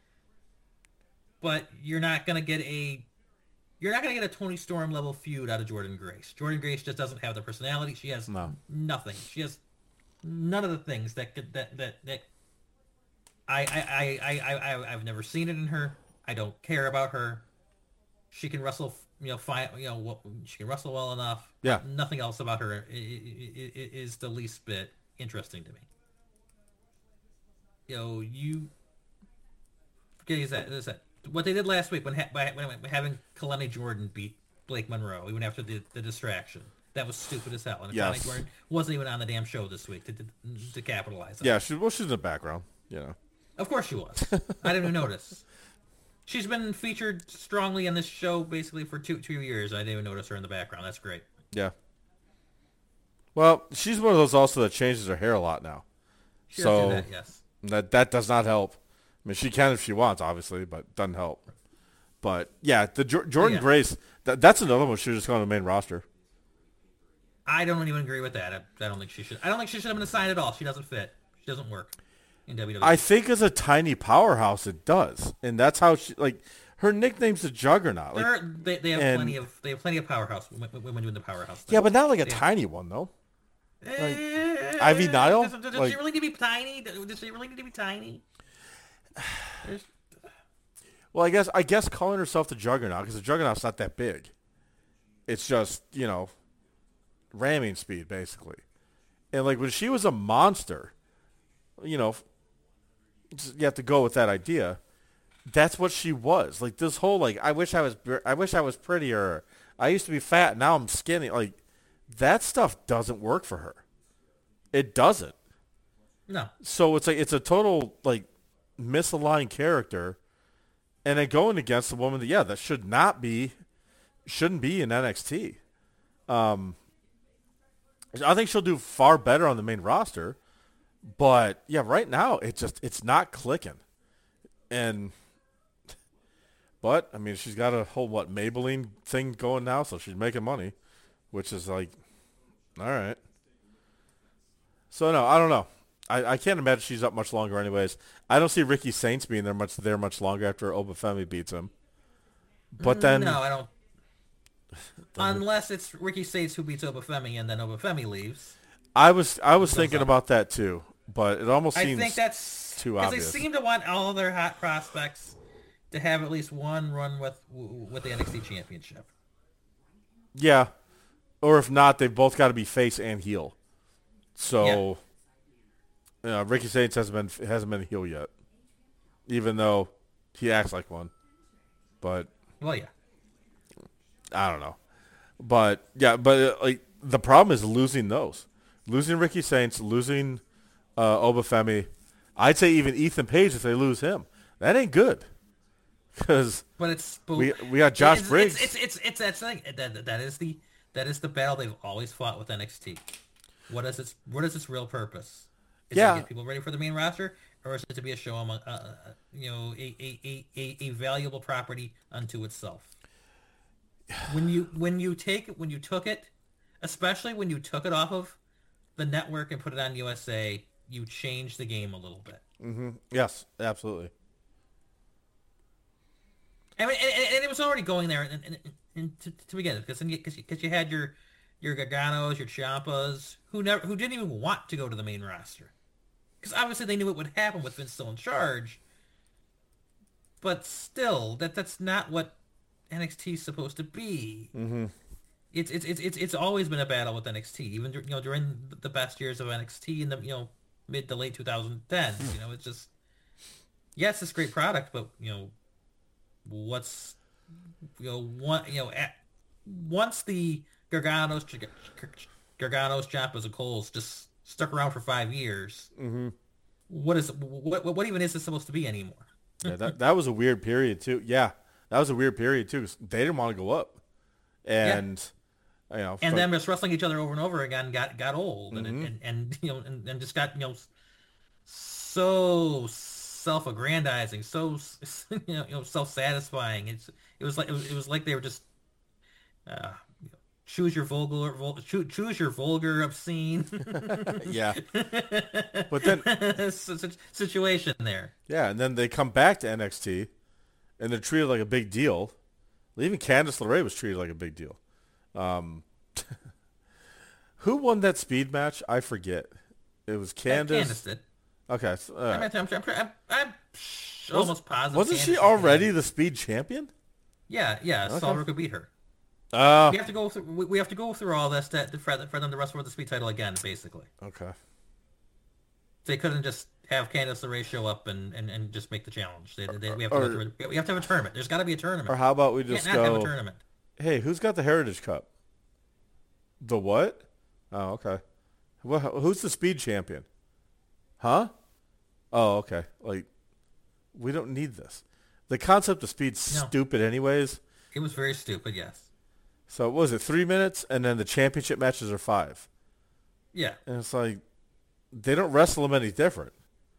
but you're not gonna get a. You're not gonna get a Tony Storm level feud out of Jordan Grace. Jordan Grace just doesn't have the personality. She has No. nothing. She has none of the things that could that that that. I I, I, I, I I've never seen it in her. I don't care about her. She can wrestle, you know, fine, you know, she can wrestle well enough. Yeah. Nothing else about her i- i- i- i- is the least bit interesting to me. You know, you. Okay, is that is that what they did last week when ha- by, when having Kalani Jordan beat Blake Monroe even after the, the distraction? That was stupid as hell. And Yes. Kalani Jordan wasn't even on the damn show this week to to, to capitalize on. yeah. She well, she's in the background. You know. Of course she was. I didn't even notice. She's been featured strongly on this show basically for two two years. I didn't even notice her in the background. That's great. Yeah. Well, she's one of those also that changes her hair a lot now. She So does do that, yes. that that does not help. I mean, she can if she wants, obviously, but doesn't help. But yeah, the jo- Jordan yeah. Grace, that, that's another one. She just gone to the main roster. I don't even agree with that. I, I don't think she should. I don't think she should have been assigned at all. She doesn't fit. She doesn't work in W W E. I think as a tiny powerhouse, it does, and that's how she like her nickname's the Juggernaut. Like, They're- they, they have and- plenty of they have plenty of powerhouse women women doing the powerhouse thing. yeah, but not like a Yeah. tiny one though. Eh, Ivy Nile? Does, does Like- she really need to be tiny? Does she really need to be tiny? There's- Well, I guess I guess calling herself the Juggernaut because the Juggernaut's not that big. It's just you know, ramming speed basically, and like when she was a monster, you know, you have to go with that idea. That's what she was. Like this whole like I wish I was I wish I was prettier. I used to be fat, now I'm skinny. Like that stuff doesn't work for her. It doesn't. no. So it's like it's a total like misaligned character, and then going against a woman that yeah that should not be, shouldn't be in N X T. Um, I think she'll do far better on the main roster, but yeah, right now it just it's not clicking, and but I mean she's got a whole what Maybelline thing going now, so she's making money, which is like, all right. So no, I don't know. I, I can't imagine she's up much longer anyways. I don't see Ricky Saints being there much there much longer after Obafemi beats him. But then no, I don't. Unless it's Ricky Saints who beats Obafemi and then Obafemi leaves. I was I was Goes thinking up. about that too, but it almost I seems think that's too because they obvious. seem to want all their hot prospects to have at least one run with with the N X T Championship. yeah. Or if not, they've both got to be face and heel. So yeah, Ricky Saints hasn't been hasn't been a heel yet, even though he acts like one. But Well, yeah. I don't know. But yeah, but uh, like the problem is losing those, losing Ricky Saints, losing uh, Obafemi. I'd say even Ethan Page if they lose him, that ain't good. Because But it's but we we got Josh it's, Briggs. It's, it's it's it's that thing that that is the that is the battle they've always fought with N X T. What is its what is its real purpose? Is it Yeah. to get people ready for the main roster, or is it to be a show among uh, uh, you know a, a, a, a, a valuable property unto itself? When you when you take when you took it, especially when you took it off of the network and put it on U S A, you changed the game a little bit. Mm-hmm. Yes, absolutely. I mean, and, and it was already going there, and, and, and to, to begin with, because because you, 'cause you had your your Garganos, your Ciampas, who never who didn't even want to go to the main roster, because obviously they knew it would happen with Vince still in charge. But still, that that's not what N X T is supposed to be. Mm-hmm. It's it's it's it's it's always been a battle with N X T, even you know during the best years of N X T in the you know mid to late twenty tens. You know, it's just yes, it's a great product, but you know. What's you know one you know at, once the Garganos, Garganos, Ciampas, and Coles just stuck around for five years. Mm-hmm. What is what what even is this supposed to be anymore? Yeah, that that was a weird period too. Yeah, that was a weird period too. 'Cause they didn't want to go up, and you know, And for- them just wrestling each other over and over again got got old, and Mhm. and, and you know and, and just got you know so self-aggrandizing, so you know, you know self-satisfying. It's it was like it was, it was like they were just uh, you know, choose your vulgar, vul, choose, choose your vulgar, obscene. yeah, but then S- s- situation there. yeah, and then they come back to N X T, and they're treated like a big deal. Even Candice LeRae was treated like a big deal. Um, who won that speed match? I forget. It was Candice. Candice did. Okay, so, all I'm, right. I'm, I'm, I'm, I'm almost positive. Wasn't she Candice already did. the speed champion? Yeah, yeah. Okay. Saul could beat her. Uh, We have to go through. We, we have to go through all this to, to, for, for them to wrestle for the speed title again. Basically, okay. they couldn't just have Candice LeRae show up and, and, and just make the challenge. They, they, we, have to Or- go through, we have to have a tournament. There's got to be a tournament. Or how about we We just can't not have a go? tournament. Hey, who's got the Heritage Cup? The what? Oh, okay. Well, who's the speed champion? Huh? Oh, okay. Like, we don't need this. The concept of speed's No. stupid anyways. It was very stupid. Yes. So what was it, three minutes? And then the championship matches are five. Yeah. And it's like, they don't wrestle them any different.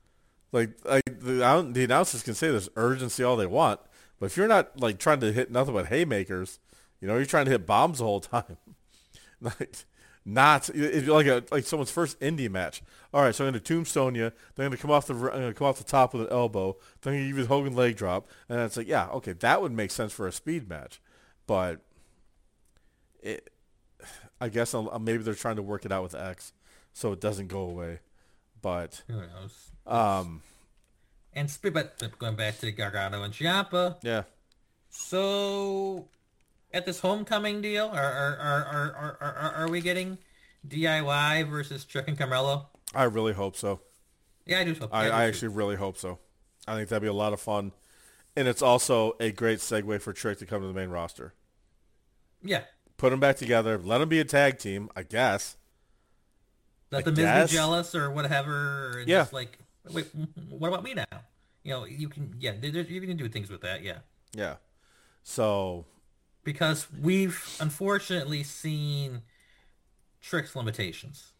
Like, like the, I don't- the announcers can say there's urgency all they want, but if you're not like trying to hit nothing but haymakers, you know, you're trying to hit bombs the whole time. Like, not if you're like a like someone's first indie match. All right, so I'm going to tombstone you. They're going to come off the I'm going to come off the top with an elbow. Then you give you the Hogan leg drop, and it's like, yeah, okay, that would make sense for a speed match, but it, I guess I'll, maybe they're trying to work it out with X, so it doesn't go away. But Who knows? um, And sp- but, but going back to Gargano and Ciampa, yeah, so at this homecoming deal, are are are are are, are, are we getting D I Y versus Trick and Carmelo? I really hope so. Yeah, I do. Hope, I, do I too. actually really hope so. I think that'd be a lot of fun, and it's also a great segue for Trick to come to the main roster. Yeah. Put them back together. Let them be a tag team, I guess. Let I the Miz guess. be jealous or whatever. And Yeah. Just like, wait, what about me now? You know, you can, yeah, there- there- you can do things with that, yeah. Yeah. So, Because we've unfortunately seen Trick's limitations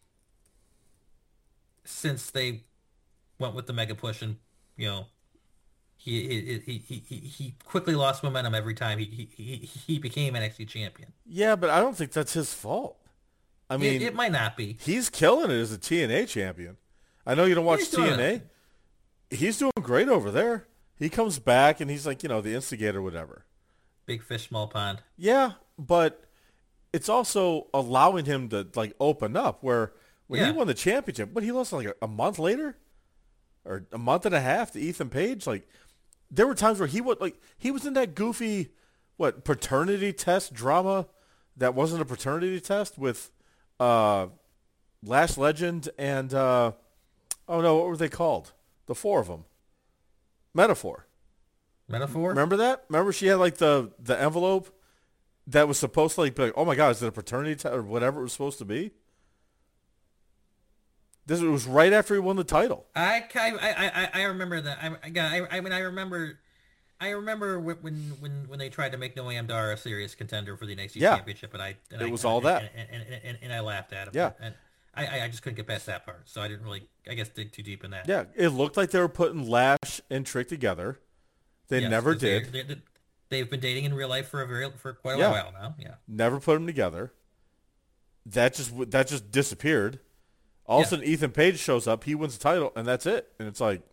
since they went with the mega push, and you know, he he he he, he he quickly lost momentum every time he he he, he became N X T champion. yeah, but I don't think that's his fault. I mean, it, it might not be. he's killing it as a T N A champion. I know you don't watch He's T doing N A. it. He's doing great over there. He comes back and he's like, you know, the instigator, whatever. Big fish, small pond. Yeah, but it's also allowing him to like open up. Where when he Yeah. won the championship, but he lost like a, a month later, or a month and a half to Ethan Page. Like there were times where he was like he was in that goofy what paternity test drama that wasn't a paternity test with uh, Lash Legend and uh, oh no, what were they called? The four of them. Metaphor. Metaphor. Remember that? Remember she had like the the envelope that was supposed to like be like, oh my god, is it a paternity test or whatever it was supposed to be? This it was right after he won the title. I, I, I, I I remember that. I, I, I mean, I remember, I remember when when when they tried to make Noam Dar a serious contender for the N X T Yeah. championship, and I and It I, was all that. and, and, and, and, and I laughed at him. Yeah. and I, I just couldn't get past that part, so I didn't really, I guess, dig too deep in that. Yeah, it looked like they were putting Lash and Trick together. They Yes, never 'cause they- did. They, they, they've been dating in real life for a very for quite a Yeah. while now. Yeah. Never put them together. That just that just disappeared. All of a Yeah. sudden, Ethan Page shows up. He wins the title, and that's it. And it's like,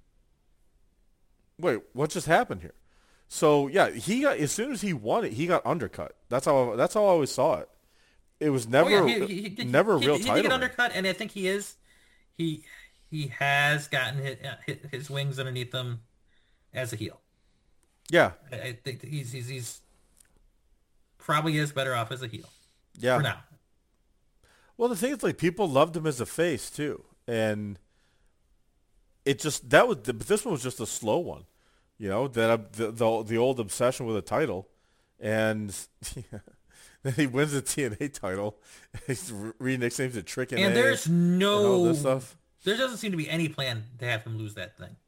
wait, what just happened here? So yeah, he got as soon as he won it, he got undercut. That's how that's how I always saw it. It was never Oh, yeah, he, he, he, never a he, real he, title. He did get reign. undercut, and I think he is. He he has gotten his, his, his wings underneath him as a heel. Yeah, I, I think that he's, he's he's probably is better off as a heel yeah. for now. Well, the thing is, like, people loved him as a face too, and it just that was. But this one was just a slow one, you know. That uh, the, the the old obsession with a title, and then he wins the T N A title. He's re nicknames it Trick and And A there's and all no this stuff. there doesn't seem to be any plan to have him lose that thing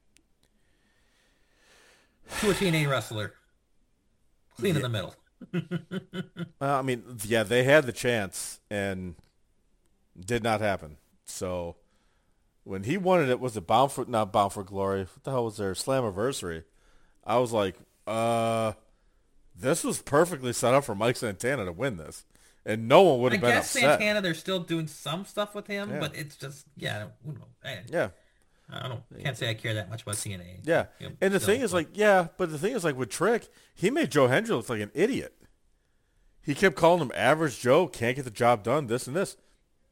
to a T N A wrestler, clean in the middle. Well, I mean, yeah, they had the chance and did not happen. So when he won it, it was a Bound for not Bound for Glory. What the hell was their Slammiversary? I was like, uh, this was perfectly set up for Mike Santana to win this, and no one would I have been guess upset. Santana, they're still doing some stuff with him, Yeah. but it's just yeah, I don't, who knows? I, Yeah, I don't can't say I care that much about T N A. yeah. You know, And the still, thing is, but- like, yeah, but the thing is, like, with Trick, he made Joe Hendry look like an idiot. He kept calling him average Joe, can't get the job done, this and this.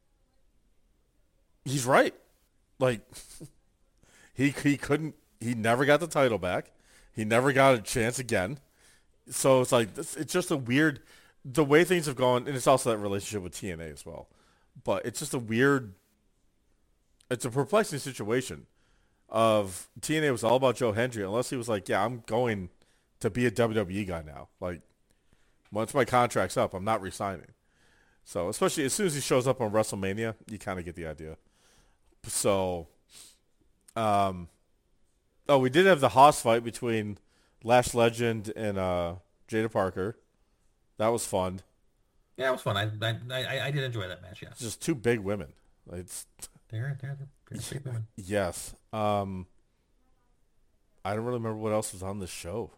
He's right. Like, he he couldn't, he never got the title back. He never got a chance again. So it's like, this- it's just a weird, the way things have gone, and it's also that relationship with T N A as well. But it's just a weird, it's a perplexing situation of T N A was all about Joe Hendry, unless he was like, yeah, I'm going to be a W W E guy now. Like, once my contract's up, I'm not re-signing. So, especially as soon as he shows up on WrestleMania, you kind of get the idea. So, um, oh, we did have the Haas fight between Lash Legend and uh, Jada Parker. That was fun. yeah, it was fun. I I, I I did enjoy that match. Yes, Just two big women. It's they're they're they're big women. yes. Um, I don't really remember what else was on this show.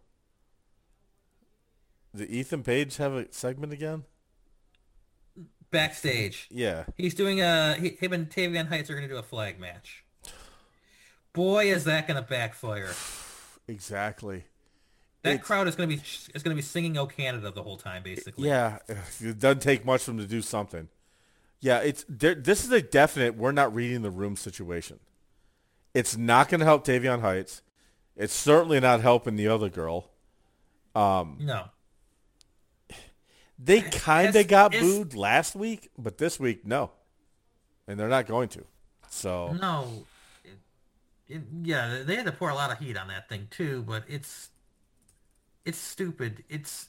Did Ethan Page have a segment again? Backstage. Yeah. He's doing a, he, him and Tavion Heights are going to do a flag match. Boy, is that going to backfire. Exactly. That It's, crowd is going to be is going to be singing "O Canada" the whole time, basically. yeah. It doesn't take much for them to do something. Yeah, it's there, this is a definite we're not reading the room situation. It's not going to help Tavion Heights. It's certainly not helping the other girl. Um, No. They kind of It's- got it's- booed last week, but this week, no. And they're not going to. So, No. It, it, yeah, they had to pour a lot of heat on that thing too, but it's it's stupid. It's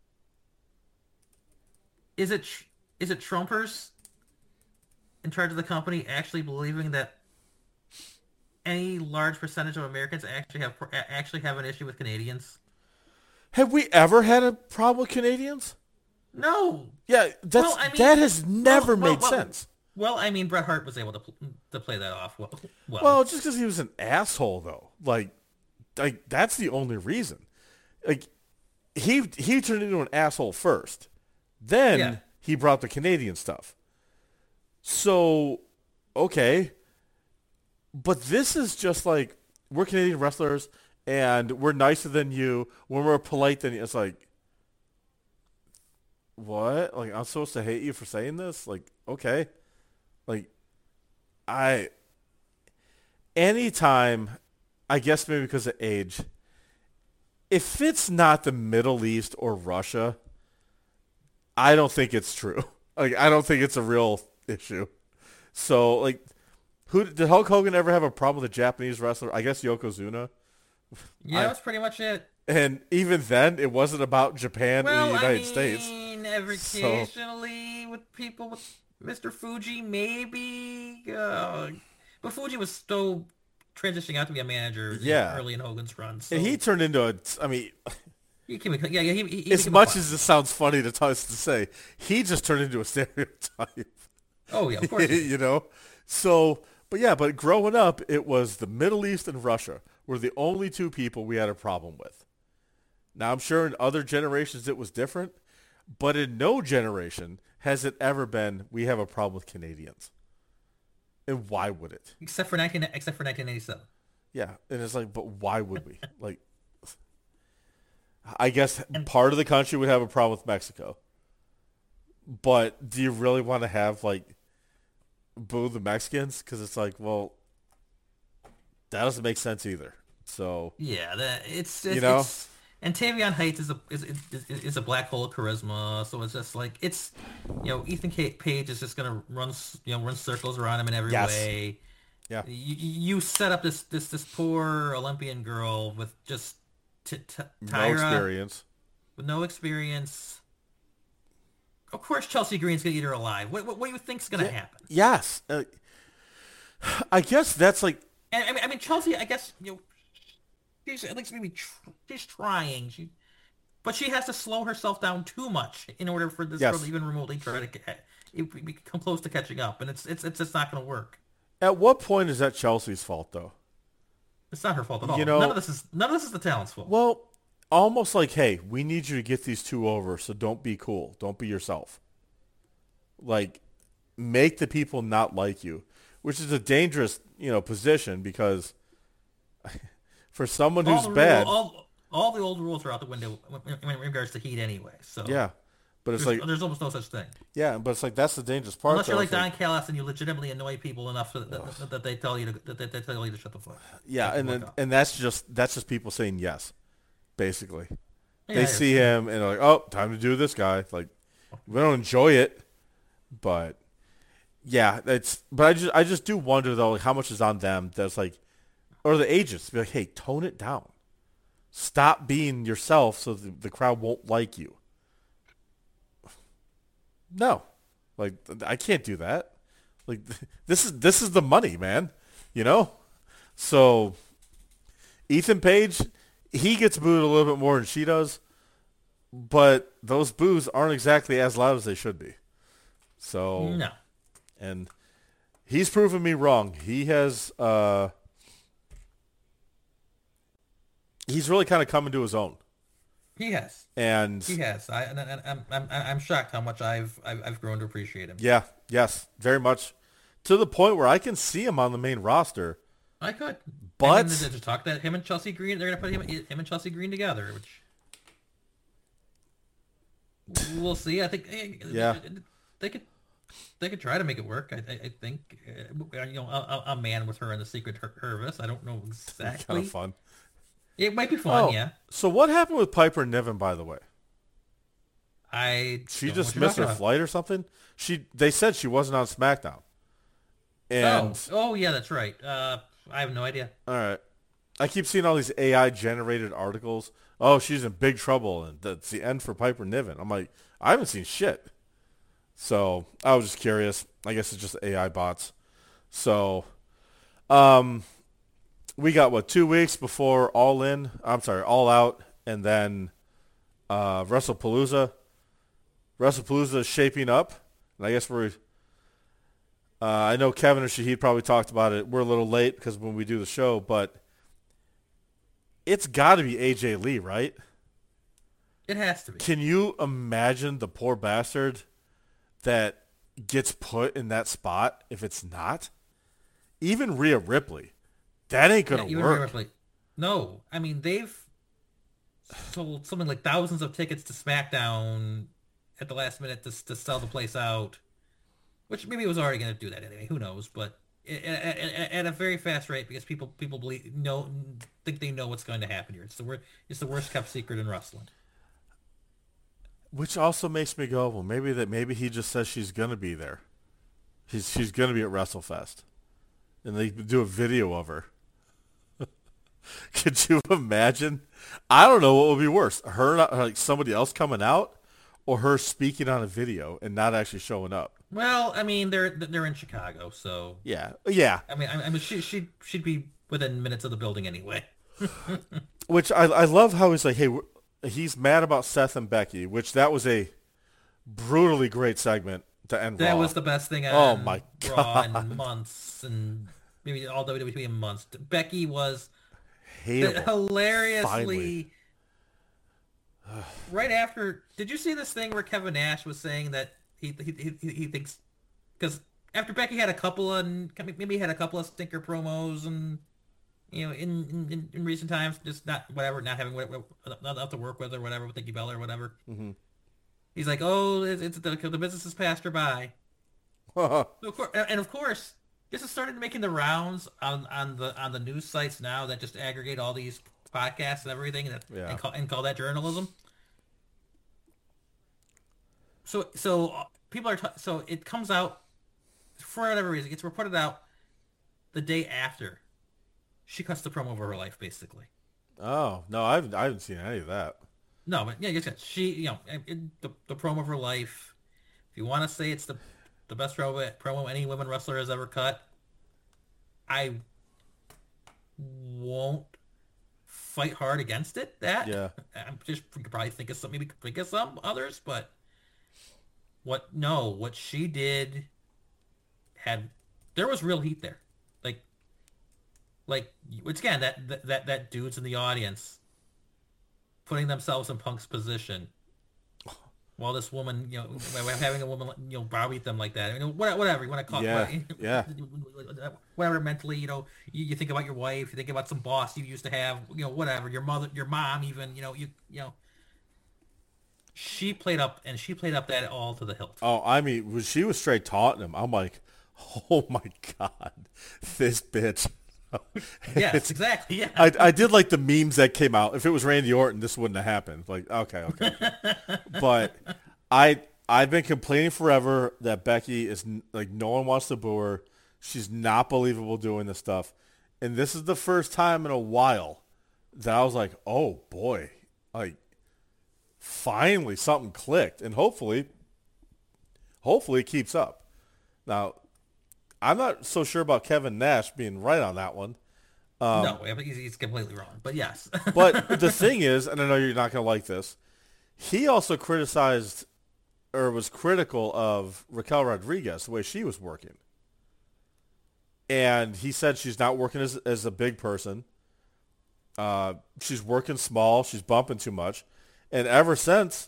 is it tr- is it Trumpers in charge of the company actually believing that any large percentage of Americans actually have actually have an issue with Canadians? have we ever had a problem with Canadians? No. Yeah, that's Well, I mean, that has never well, well, made well, sense. Well, I mean, Bret Hart was able to pl- to play that off well. Well, Well, just because he was an asshole, though, like, like that's the only reason. Like, he he turned into an asshole first, then Yeah. he brought the Canadian stuff. So, okay, but this is just like we're Canadian wrestlers and we're nicer than you. When we're polite than you, it's like, what? Like, I'm supposed to hate you for saying this? Like, okay, like, I. Anytime, I guess maybe because of age, if it's not the Middle East or Russia, I don't think it's true. Like, I don't think it's a real issue. So, like, who did Hulk Hogan ever have a problem with a Japanese wrestler? I guess Yokozuna. yeah, I- that's pretty much it. And even then, it wasn't about Japan Well, and the United I States. mean, every So- occasionally with people with Mister Fuji, maybe. Uh, but Fuji was still transitioning out to be a manager Yeah. early in Hogan's run. So And he turned into a. I mean, he came, yeah, yeah, he, he, he as became a much clown. as this sounds funny to, t- to say, he just turned into a stereotype. Oh yeah, of course. he did. You know? So, but yeah, but growing up, it was the Middle East and Russia were the only two people we had a problem with. Now, I'm sure in other generations it was different, but in no generation has it ever been we have a problem with Canadians. And why would it? Except for nineteen, except for nineteen eighty-seven. Yeah, and it's like, but why would we? Like, I guess part of the country would have a problem with Mexico. But do you really want to have, like, boo the Mexicans? Because it's like, well, that doesn't make sense either. So, Yeah, that it's, it's You know? it's, and Tavion Heights is a is, is, is a black hole of charisma, so it's just like it's, you know, Ethan K- Page is just gonna run s- you know run circles around him in every Yes. way. yeah. You, you set up this this this poor Olympian girl with just t- t- No Tyra experience. with no experience. Of course, Chelsea Green's gonna eat her alive. What what, what do you think's gonna Yeah. happen? Yes. Uh, I guess that's like, And I mean, I mean Chelsea. I guess you know she's at least maybe tr- she's trying. She, but she has to slow herself down too much in order for this Yes. girl to even remotely try to get, it, we come close to catching up. And it's it's it's just not going to work. at what point is that Chelsea's fault, though? It's not her fault at all. You know- none of this is none of this is the talent's fault. Well, almost like, hey, we need you to get these two over, so don't be cool. Don't be yourself. Like, make the people not like you, which is a dangerous, you know, position because for someone all who's the bad, Rule, all, all the old rules are out the window in, in regards to heat anyway. So yeah. But it's there's, like, there's almost no such thing. yeah, but it's like that's the dangerous part. Unless you're though. like It's Don Callis and you legitimately annoy people enough so that, that, that they tell you to that they tell you to shut the fuck. yeah, shut the and fuck then, up. and that's just that's just people saying yes, basically. Yeah, They yeah. see him and they're like, oh, time to do this guy. Like, we don't enjoy it, but yeah, it's. But I just I just do wonder though, like how much is on them. That's like, or the agents to be like, hey, tone it down. Stop being yourself so the, the crowd won't like you. No, like I can't do that. Like this is this is the money, man. You know, so Ethan Page, he gets booed a little bit more than she does, but those boos aren't exactly as loud as they should be. So No. and he's proven me wrong. He has uh, he's really kind of coming to his own. He has. And He has. I, and, and I'm, I'm, I'm shocked how much I've, I've, I've grown to appreciate him. yeah, yes, very much to the point where I can see him on the main roster. I could. But and then to talk that him and Chelsea Green, they're gonna put him, him and Chelsea Green together, which we'll see. I think. Yeah. They could. They could try to make it work. I, I, I think. Uh, you know, a, a man with her in the Secret Service. I don't know exactly. Kind of fun. It might be fun. Oh, yeah. So what happened with Piper Niven, by the way? I. She don't just know what missed you're her talking flight or something. She. They said she wasn't on SmackDown. And about. Oh, oh yeah, that's right. Uh, I have no idea. all right, I keep seeing all these A I generated articles. Oh, she's in big trouble, and that's the end for Piper Niven. I'm like, I haven't seen shit. So I was just curious. I guess it's just A I bots. So, um, we got what two weeks before All In. I'm sorry, All Out, and then uh, WrestlePalooza. WrestlePalooza is shaping up, and I guess we're. Uh, I know Kevin and Shahid probably talked about it. We're a little late because when we do the show, but it's got to be A J Lee, right? It has to be. Can you imagine the poor bastard that gets put in that spot if it's not? Even Rhea Ripley. That ain't going to Yeah, even work. Rhea Ripley. No, I mean, they've sold something like thousands of tickets to SmackDown at the last minute to, to sell the place out, which maybe it was already going to do that anyway. Who knows? But at, at, at a very fast rate because people people believe know think they know what's going to happen here. It's the worst. It's the worst kept secret in wrestling. Which also makes me go, well, maybe that maybe he just says she's going to be there. She's she's going to be at WrestleFest, and they do a video of her. Could you imagine? I don't know what would be worse: her not, like somebody else coming out, or her speaking on a video and not actually showing up. Well, I mean, they're they're in Chicago, so Yeah, yeah. I mean, I, I mean, she she she'd be within minutes of the building anyway. Which I I love how he's like, hey, we're- he's mad about Seth and Becky, which that was a brutally great segment to end That Raw. was the best thing on Oh my Raw God. in months, and maybe all W W E in months. Becky was Hateable. hilariously right after. Did you see this thing where Kevin Nash was saying that he he he, he thinks because after Becky had a couple of maybe had a couple of stinker promos and you know in in, in recent times just not whatever not having not enough to work with or whatever with Nikki Bella or whatever. Mm-hmm. He's like, oh, it's, it's the the business has passed her by. So of course, and of course, this has started making the rounds on, on the on the news sites now that just aggregate all these podcasts and everything that, Yeah. and, call, and call that journalism. So so uh, people are t- so it comes out for whatever reason it gets reported out the day after she cuts the promo over her life basically. Oh no, I haven't I haven't seen any of that. No, but yeah, yes, yes. She you know it, the the promo of her life. If you want to say it's the the best promo, promo any women wrestler has ever cut, I won't fight hard against it. That Yeah. I'm just probably think of some maybe think of some others, but what no, what she did had there was real heat there. Like like once again that that that, that dudes in the audience putting themselves in Punk's position. While this woman, you know, having a woman, you know, browbeat them like that, you know, whatever you want to call Yeah, it, yeah. whatever mentally, you know, you, you think about your wife, you think about some boss you used to have, you know, whatever, your mother, your mom, even, you know, you, you know, she played up and she played up that all to the hilt. Oh, I mean, when she was straight taunting him, I'm like, oh my God, this bitch. Yes, It's- exactly. Yeah. I, I did like the memes that came out. If it was Randy Orton, this wouldn't have happened. Like, okay, okay. But I I've been complaining forever that Becky is n- like no one wants to boo her. She's not believable doing this stuff, and this is the first time in a while that I was like, oh boy, like finally something clicked, and hopefully, hopefully it keeps up. Now, I'm not so sure about Kevin Nash being right on that one. no, he's, he's completely wrong. But yes. But the thing is, and I know you're not going to like this, he also criticized or was critical of Raquel Rodriguez, the way she was working. And he said she's not working as, as a big person. Uh, she's working small. She's bumping too much. And ever since,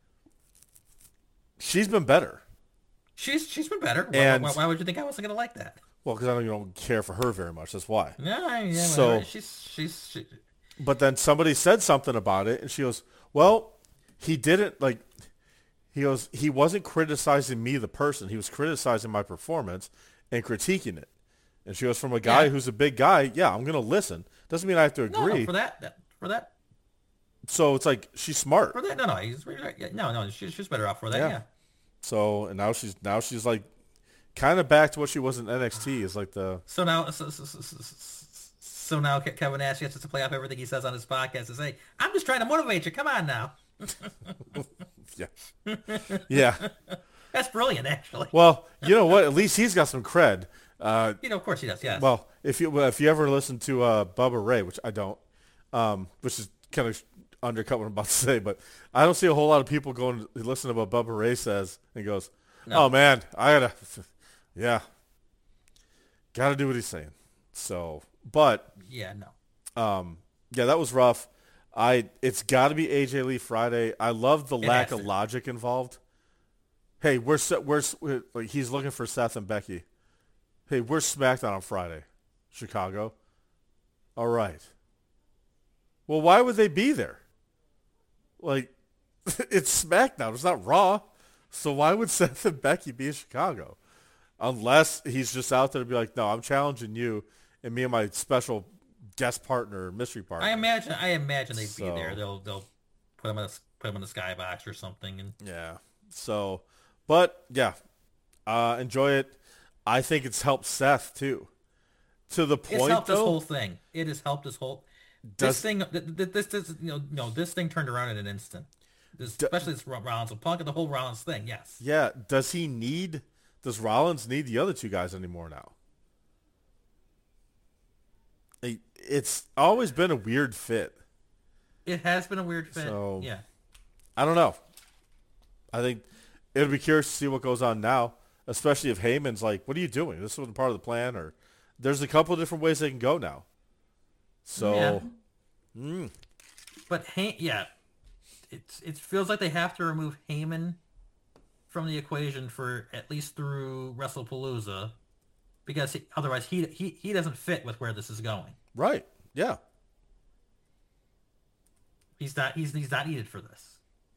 she's been better. She's she's been better. Why, And why, why would you think I wasn't gonna like that? well, because I don't, you don't care for her very much. That's why. Yeah, yeah. So- whatever. she's she's she, But then somebody said something about it, and she goes, well, he didn't, like, he goes, he wasn't criticizing me, the person. He was criticizing my performance and critiquing it. And she goes, from a guy Yeah. who's a big guy, yeah, I'm going to listen. Doesn't mean I have to no, agree. no for that, that for that So it's like, she's smart. for that. No, no, he's yeah, no, no. She, she's better off for that. Yeah. Yeah. So, and now she's, now she's like, kind of back to what she was in N X T, is like the, So now, so, so, so, so, so now Ke- Kevin Nash gets to play off everything he says on his podcast and say, "I'm just trying to motivate you. Come on now." yeah. Yeah. That's brilliant, actually. Well, you know what? At least he's got some cred. Uh, You know, of course he does. Yes. Well, if you well, if you ever listen to uh, Bubba Ray, which I don't, um, which is kind of undercut what I'm about to say, but I don't see a whole lot of people going to listen to what Bubba Ray says and goes, No. "Oh man, I gotta, yeah, gotta do what he's saying." So, but yeah. No. um, yeah, that was rough. I it's got to be A J Lee Friday. I love the It lack has of to. logic involved. Hey, we're Se- we're like he's looking for Seth and Becky. Hey, we're SmackDown on Friday, Chicago. All right. Well, why would they be there? Like, it's SmackDown. It's not Raw. So why would Seth and Becky be in Chicago? Unless he's just out there to be like, no, I'm challenging you and me and my special guest partner, mystery partner. I imagine. I imagine they'd So- be there. They'll they'll put him in a put him in the skybox or something. And Yeah. So, but yeah, uh, enjoy it. I think it's helped Seth too. To the it's point helped this though, whole thing. It has helped this whole. Does- this thing, th- th- this, this, you know, no, this thing turned around in an instant. This, Do- especially this Rollins and Punk and the whole Rollins thing. Yes. yeah. Does he need? Does Rollins need the other two guys anymore now? It- It's always been a weird fit. It has been a weird fit. So- yeah. I don't know. I think it'll be curious to see what goes on now, especially if Heyman's like, "What are you doing? This wasn't part of the plan." Or there's a couple of different ways they can go now. So, Yeah. mm, But Hey, yeah, it's it feels like they have to remove Heyman from the equation for at least through WrestlePalooza, because he, otherwise he, he he doesn't fit with where this is going. right, yeah, He's not he's he's not needed for this.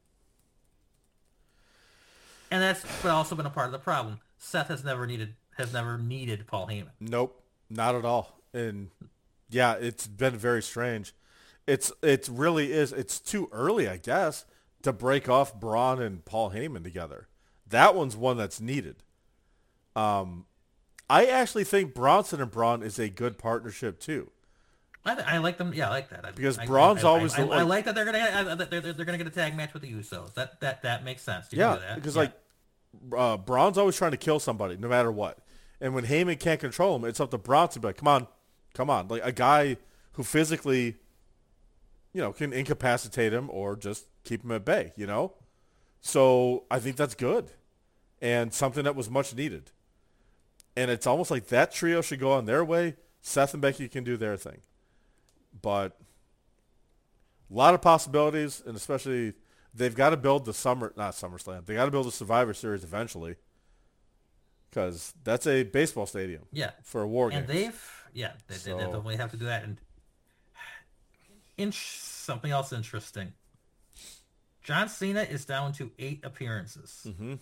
And that's but also been a part of the problem. Seth has never needed has never needed Paul Heyman. nope, not at all. And yeah, it's been very strange. It's it really is. It's too early, I guess, to break off Braun and Paul Heyman together. That one's one that's needed. Um, I actually think Bronson and Braun is a good partnership too. I, I like them. Yeah, I like that. I, Because I, Braun's I, always I, the- I, I like- like that they're gonna uh, that they're, they're gonna get a tag match with the Usos. That that that makes sense. You Yeah, can do that. because Yeah. like uh, Braun's always trying to kill somebody, no matter what. And when Heyman can't control him, it's up to Braun to be like, "Come on, come on!" Like a guy who physically, you know, can incapacitate him or just keep him at bay. You know, so I think that's good and something that was much needed. And it's almost like that trio should go on their way. Seth and Becky can do their thing, but a lot of possibilities, and especially. They've got to build the summer, not SummerSlam. They got to build a Survivor Series eventually, because that's a baseball stadium yeah, for a war game. and they've yeah they, So- they definitely have to do that. And in something else interesting, John Cena is down to eight appearances. Mm-hmm.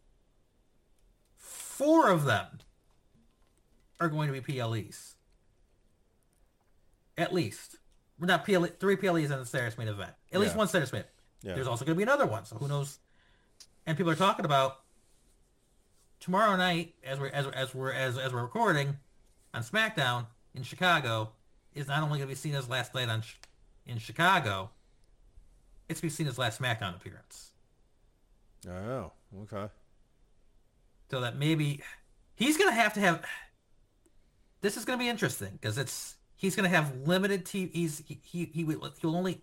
Four of them are going to be P L Es. At least. We're not P L E, three P L Es in the Stardust main event. At least Yeah. one Stardust main. Yeah. There's also going to be another one, so who knows? And people are talking about tomorrow night, as we're as we're as we're as, as we're recording on SmackDown in Chicago, is not only going to be Cena's last night on in Chicago, it's going to be Cena's last SmackDown appearance. Oh, okay. So that maybe he's going to have to have. This is going to be interesting because it's he's going to have limited T V. He's he he he will he'll only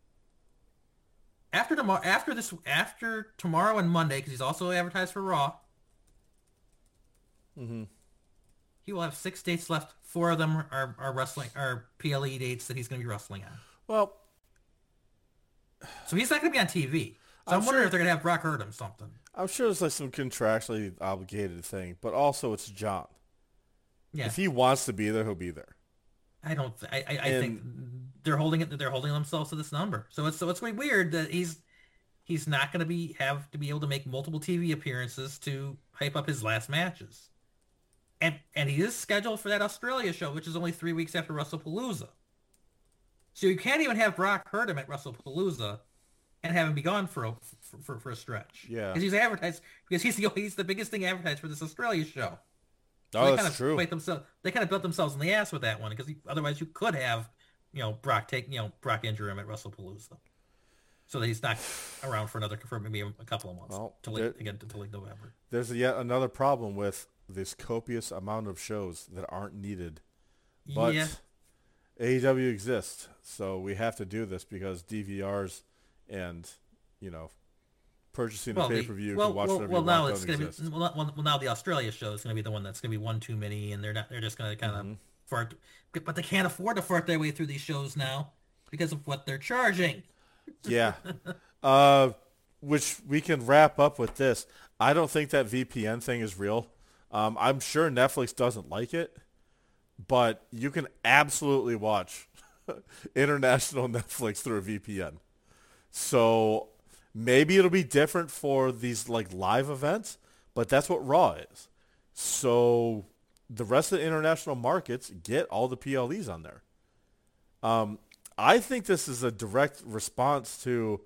after tomorrow after this after tomorrow and Monday because he's also advertised for Raw. Mm-hmm. He will have six dates left. Four of them are, are wrestling, are P L E dates that he's going to be wrestling on. Well, so he's not going to be on T V. So I'm I'm, wondering sure, if they're going to have Brock Hurt him something. I'm sure it's like some contractually obligated thing, but also it's John. Yeah. If he wants to be there, he'll be there. I don't. Th- I. I, I And- think they're holding it. They're holding themselves to this number. So it's so it's going to be weird that he's he's not going to be have to be able to make multiple T V appearances to hype up his last matches. And and he is scheduled for that Australia show, which is only three weeks after WrestlePalooza. So you can't even have Brock hurt him at WrestlePalooza and have him be gone for a, for, for, for a stretch. Yeah. Because he's advertised because he's the he's the biggest thing advertised for this Australia show. So Oh, they that's kind of true. Built themselves, they kind of built themselves in the ass with that one because otherwise you could have, you know, Brock take, you know, Brock injure him at WrestlePalooza, so that he's not around for another for maybe a couple of months Well, till there- like, again until like November. There's yet another problem with this copious amount of shows that aren't needed. But yeah, A E W exists, so we have to do this because D V Rs and, you know, purchasing well, a the- pay-per-view, well, you can watch well, whatever well you now want, it's don't gonna exist. be well, well, well now the Australia show is gonna be the one that's gonna be one too many, and they're not they're just gonna kind of Mm-hmm. fart, but they can't afford to fart their way through these shows now because of what they're charging. Yeah. Uh, which we can wrap up with this. I don't think that V P N thing is real. Um, I'm sure Netflix doesn't like it, but you can absolutely watch international Netflix through a V P N. So maybe it'll be different for these like live events, but that's what Raw is. So the rest of the international markets get all the P L Es on there. Um, I think this is a direct response to,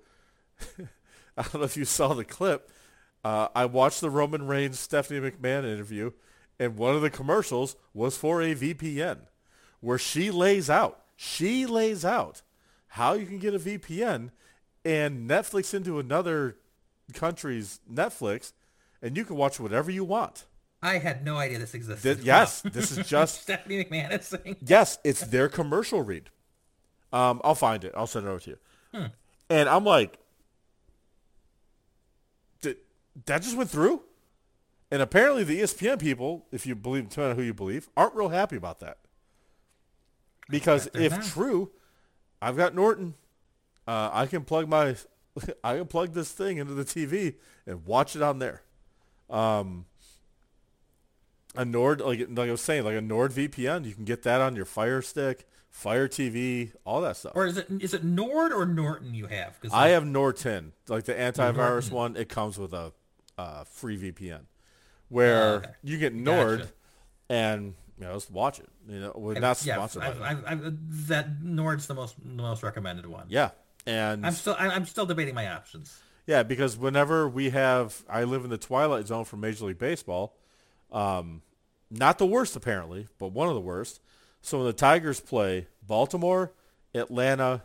I don't know if you saw the clip. Uh, I watched the Roman Reigns Stephanie McMahon interview, and one of the commercials was for a V P N, where she lays out, she lays out how you can get a V P N and Netflix into another country's Netflix, and you can watch whatever you want. I had no idea this existed. Th- yes, this is just Stephanie McMahon is saying. yes, it's their commercial read. Um, I'll find it. I'll send it over to you. Hmm. And I'm like, did that just went through? And apparently the E S P N people, if you believe, depending on who you believe, aren't real happy about that. Because bet they're if not. true, I've got Norton. Uh, I can plug my, I can plug this thing into the T V and watch it on there. Um, a Nord, like like I was saying, like a Nord V P N, you can get that on your Fire Stick, Fire T V, all that stuff. Or is it is it Nord or Norton you have? 'Cause I have Norton, like the antivirus Norton. one. It comes with a uh, free V P N, where Oh, okay. you get Nord, Gotcha. and you know, just watch it. You know, we're I've- not yeah, sponsored I've, by that. I've, I've, that Nord's the most the most recommended one. Yeah, and I'm still I'm I'm still debating my options. yeah, because whenever we have, I live in the Twilight Zone for Major League Baseball. Um, not the worst apparently, but one of the worst. So when the Tigers play Baltimore, Atlanta,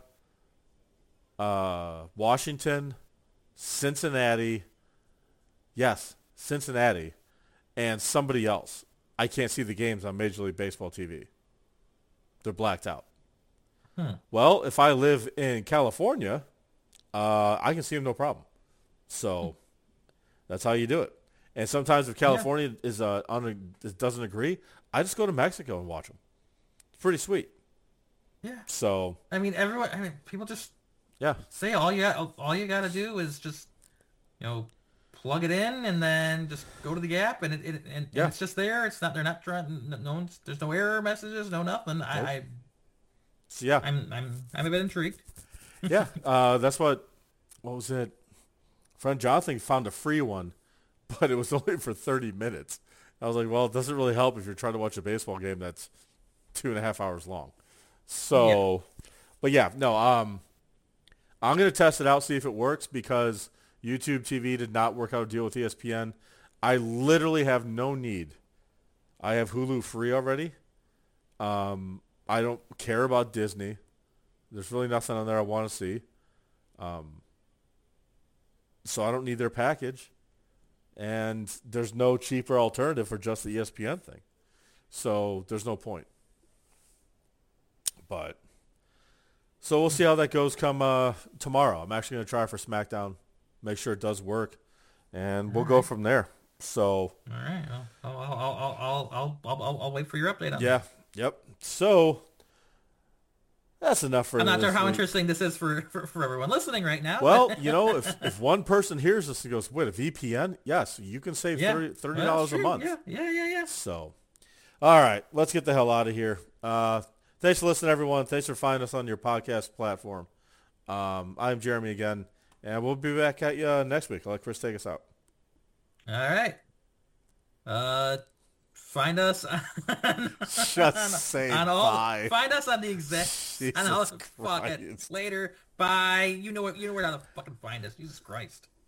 uh, Washington, Cincinnati, yes, Cincinnati, and somebody else, I can't see the games on Major League Baseball T V. They're blacked out. Hmm. Well, if I live in California, uh, I can see them no problem. So that's how you do it. And sometimes if California is uh, un- doesn't agree, I just go to Mexico and watch them. It's pretty sweet. Yeah. So I mean, everyone. I mean, people just yeah, say all you got, all you got to do is just, you know, plug it in and then just go to the app and it, it and, Yeah. and it's just there. It's not. They're not trying. No, no one's, there's no error messages. No nothing. Nope. I, I so yeah, I'm I'm I'm a bit intrigued. yeah. Uh, that's what. What was it? Friend Jonathan found a free one, but it was only for thirty minutes. I was like, well, it doesn't really help if you're trying to watch a baseball game that's two and a half hours long. So, but yeah, no. Um, I'm gonna test it out, see if it works, because YouTube T V did not work out a deal with E S P N. I literally have no need. I have Hulu free already. Um, I don't care about Disney. There's really nothing on there I want to see. Um, so I don't need their package. And there's no cheaper alternative for just the E S P N thing. So there's no point. But so we'll see how that goes come uh, tomorrow. I'm actually going to try for SmackDown, make sure it does work, and we'll go from there. So All right. I'll, I'll, I'll, I'll, I'll, I'll, I'll, I'll wait for your update on yeah, that. yep. So that's enough for I'm not this sure how week. interesting this is for, for, for everyone listening right now. Well, you know, if, if one person hears this and goes, wait, a V P N? Yes, you can save yeah, thirty well, dollars that's a true. month. Yeah, yeah, yeah, yeah. So, all right, let's get the hell out of here. Uh, thanks for listening, everyone. Thanks for finding us on your podcast platform. Um, I'm Jeremy again, and we'll be back at you uh, next week. I'll let Chris take us out. All right. Uh, find us on, Just on, say on all. bye. Find us on the exact. Jesus on all. Fuck it. Christ. Later. Bye. You know what? You know where to fucking find us. Jesus Christ.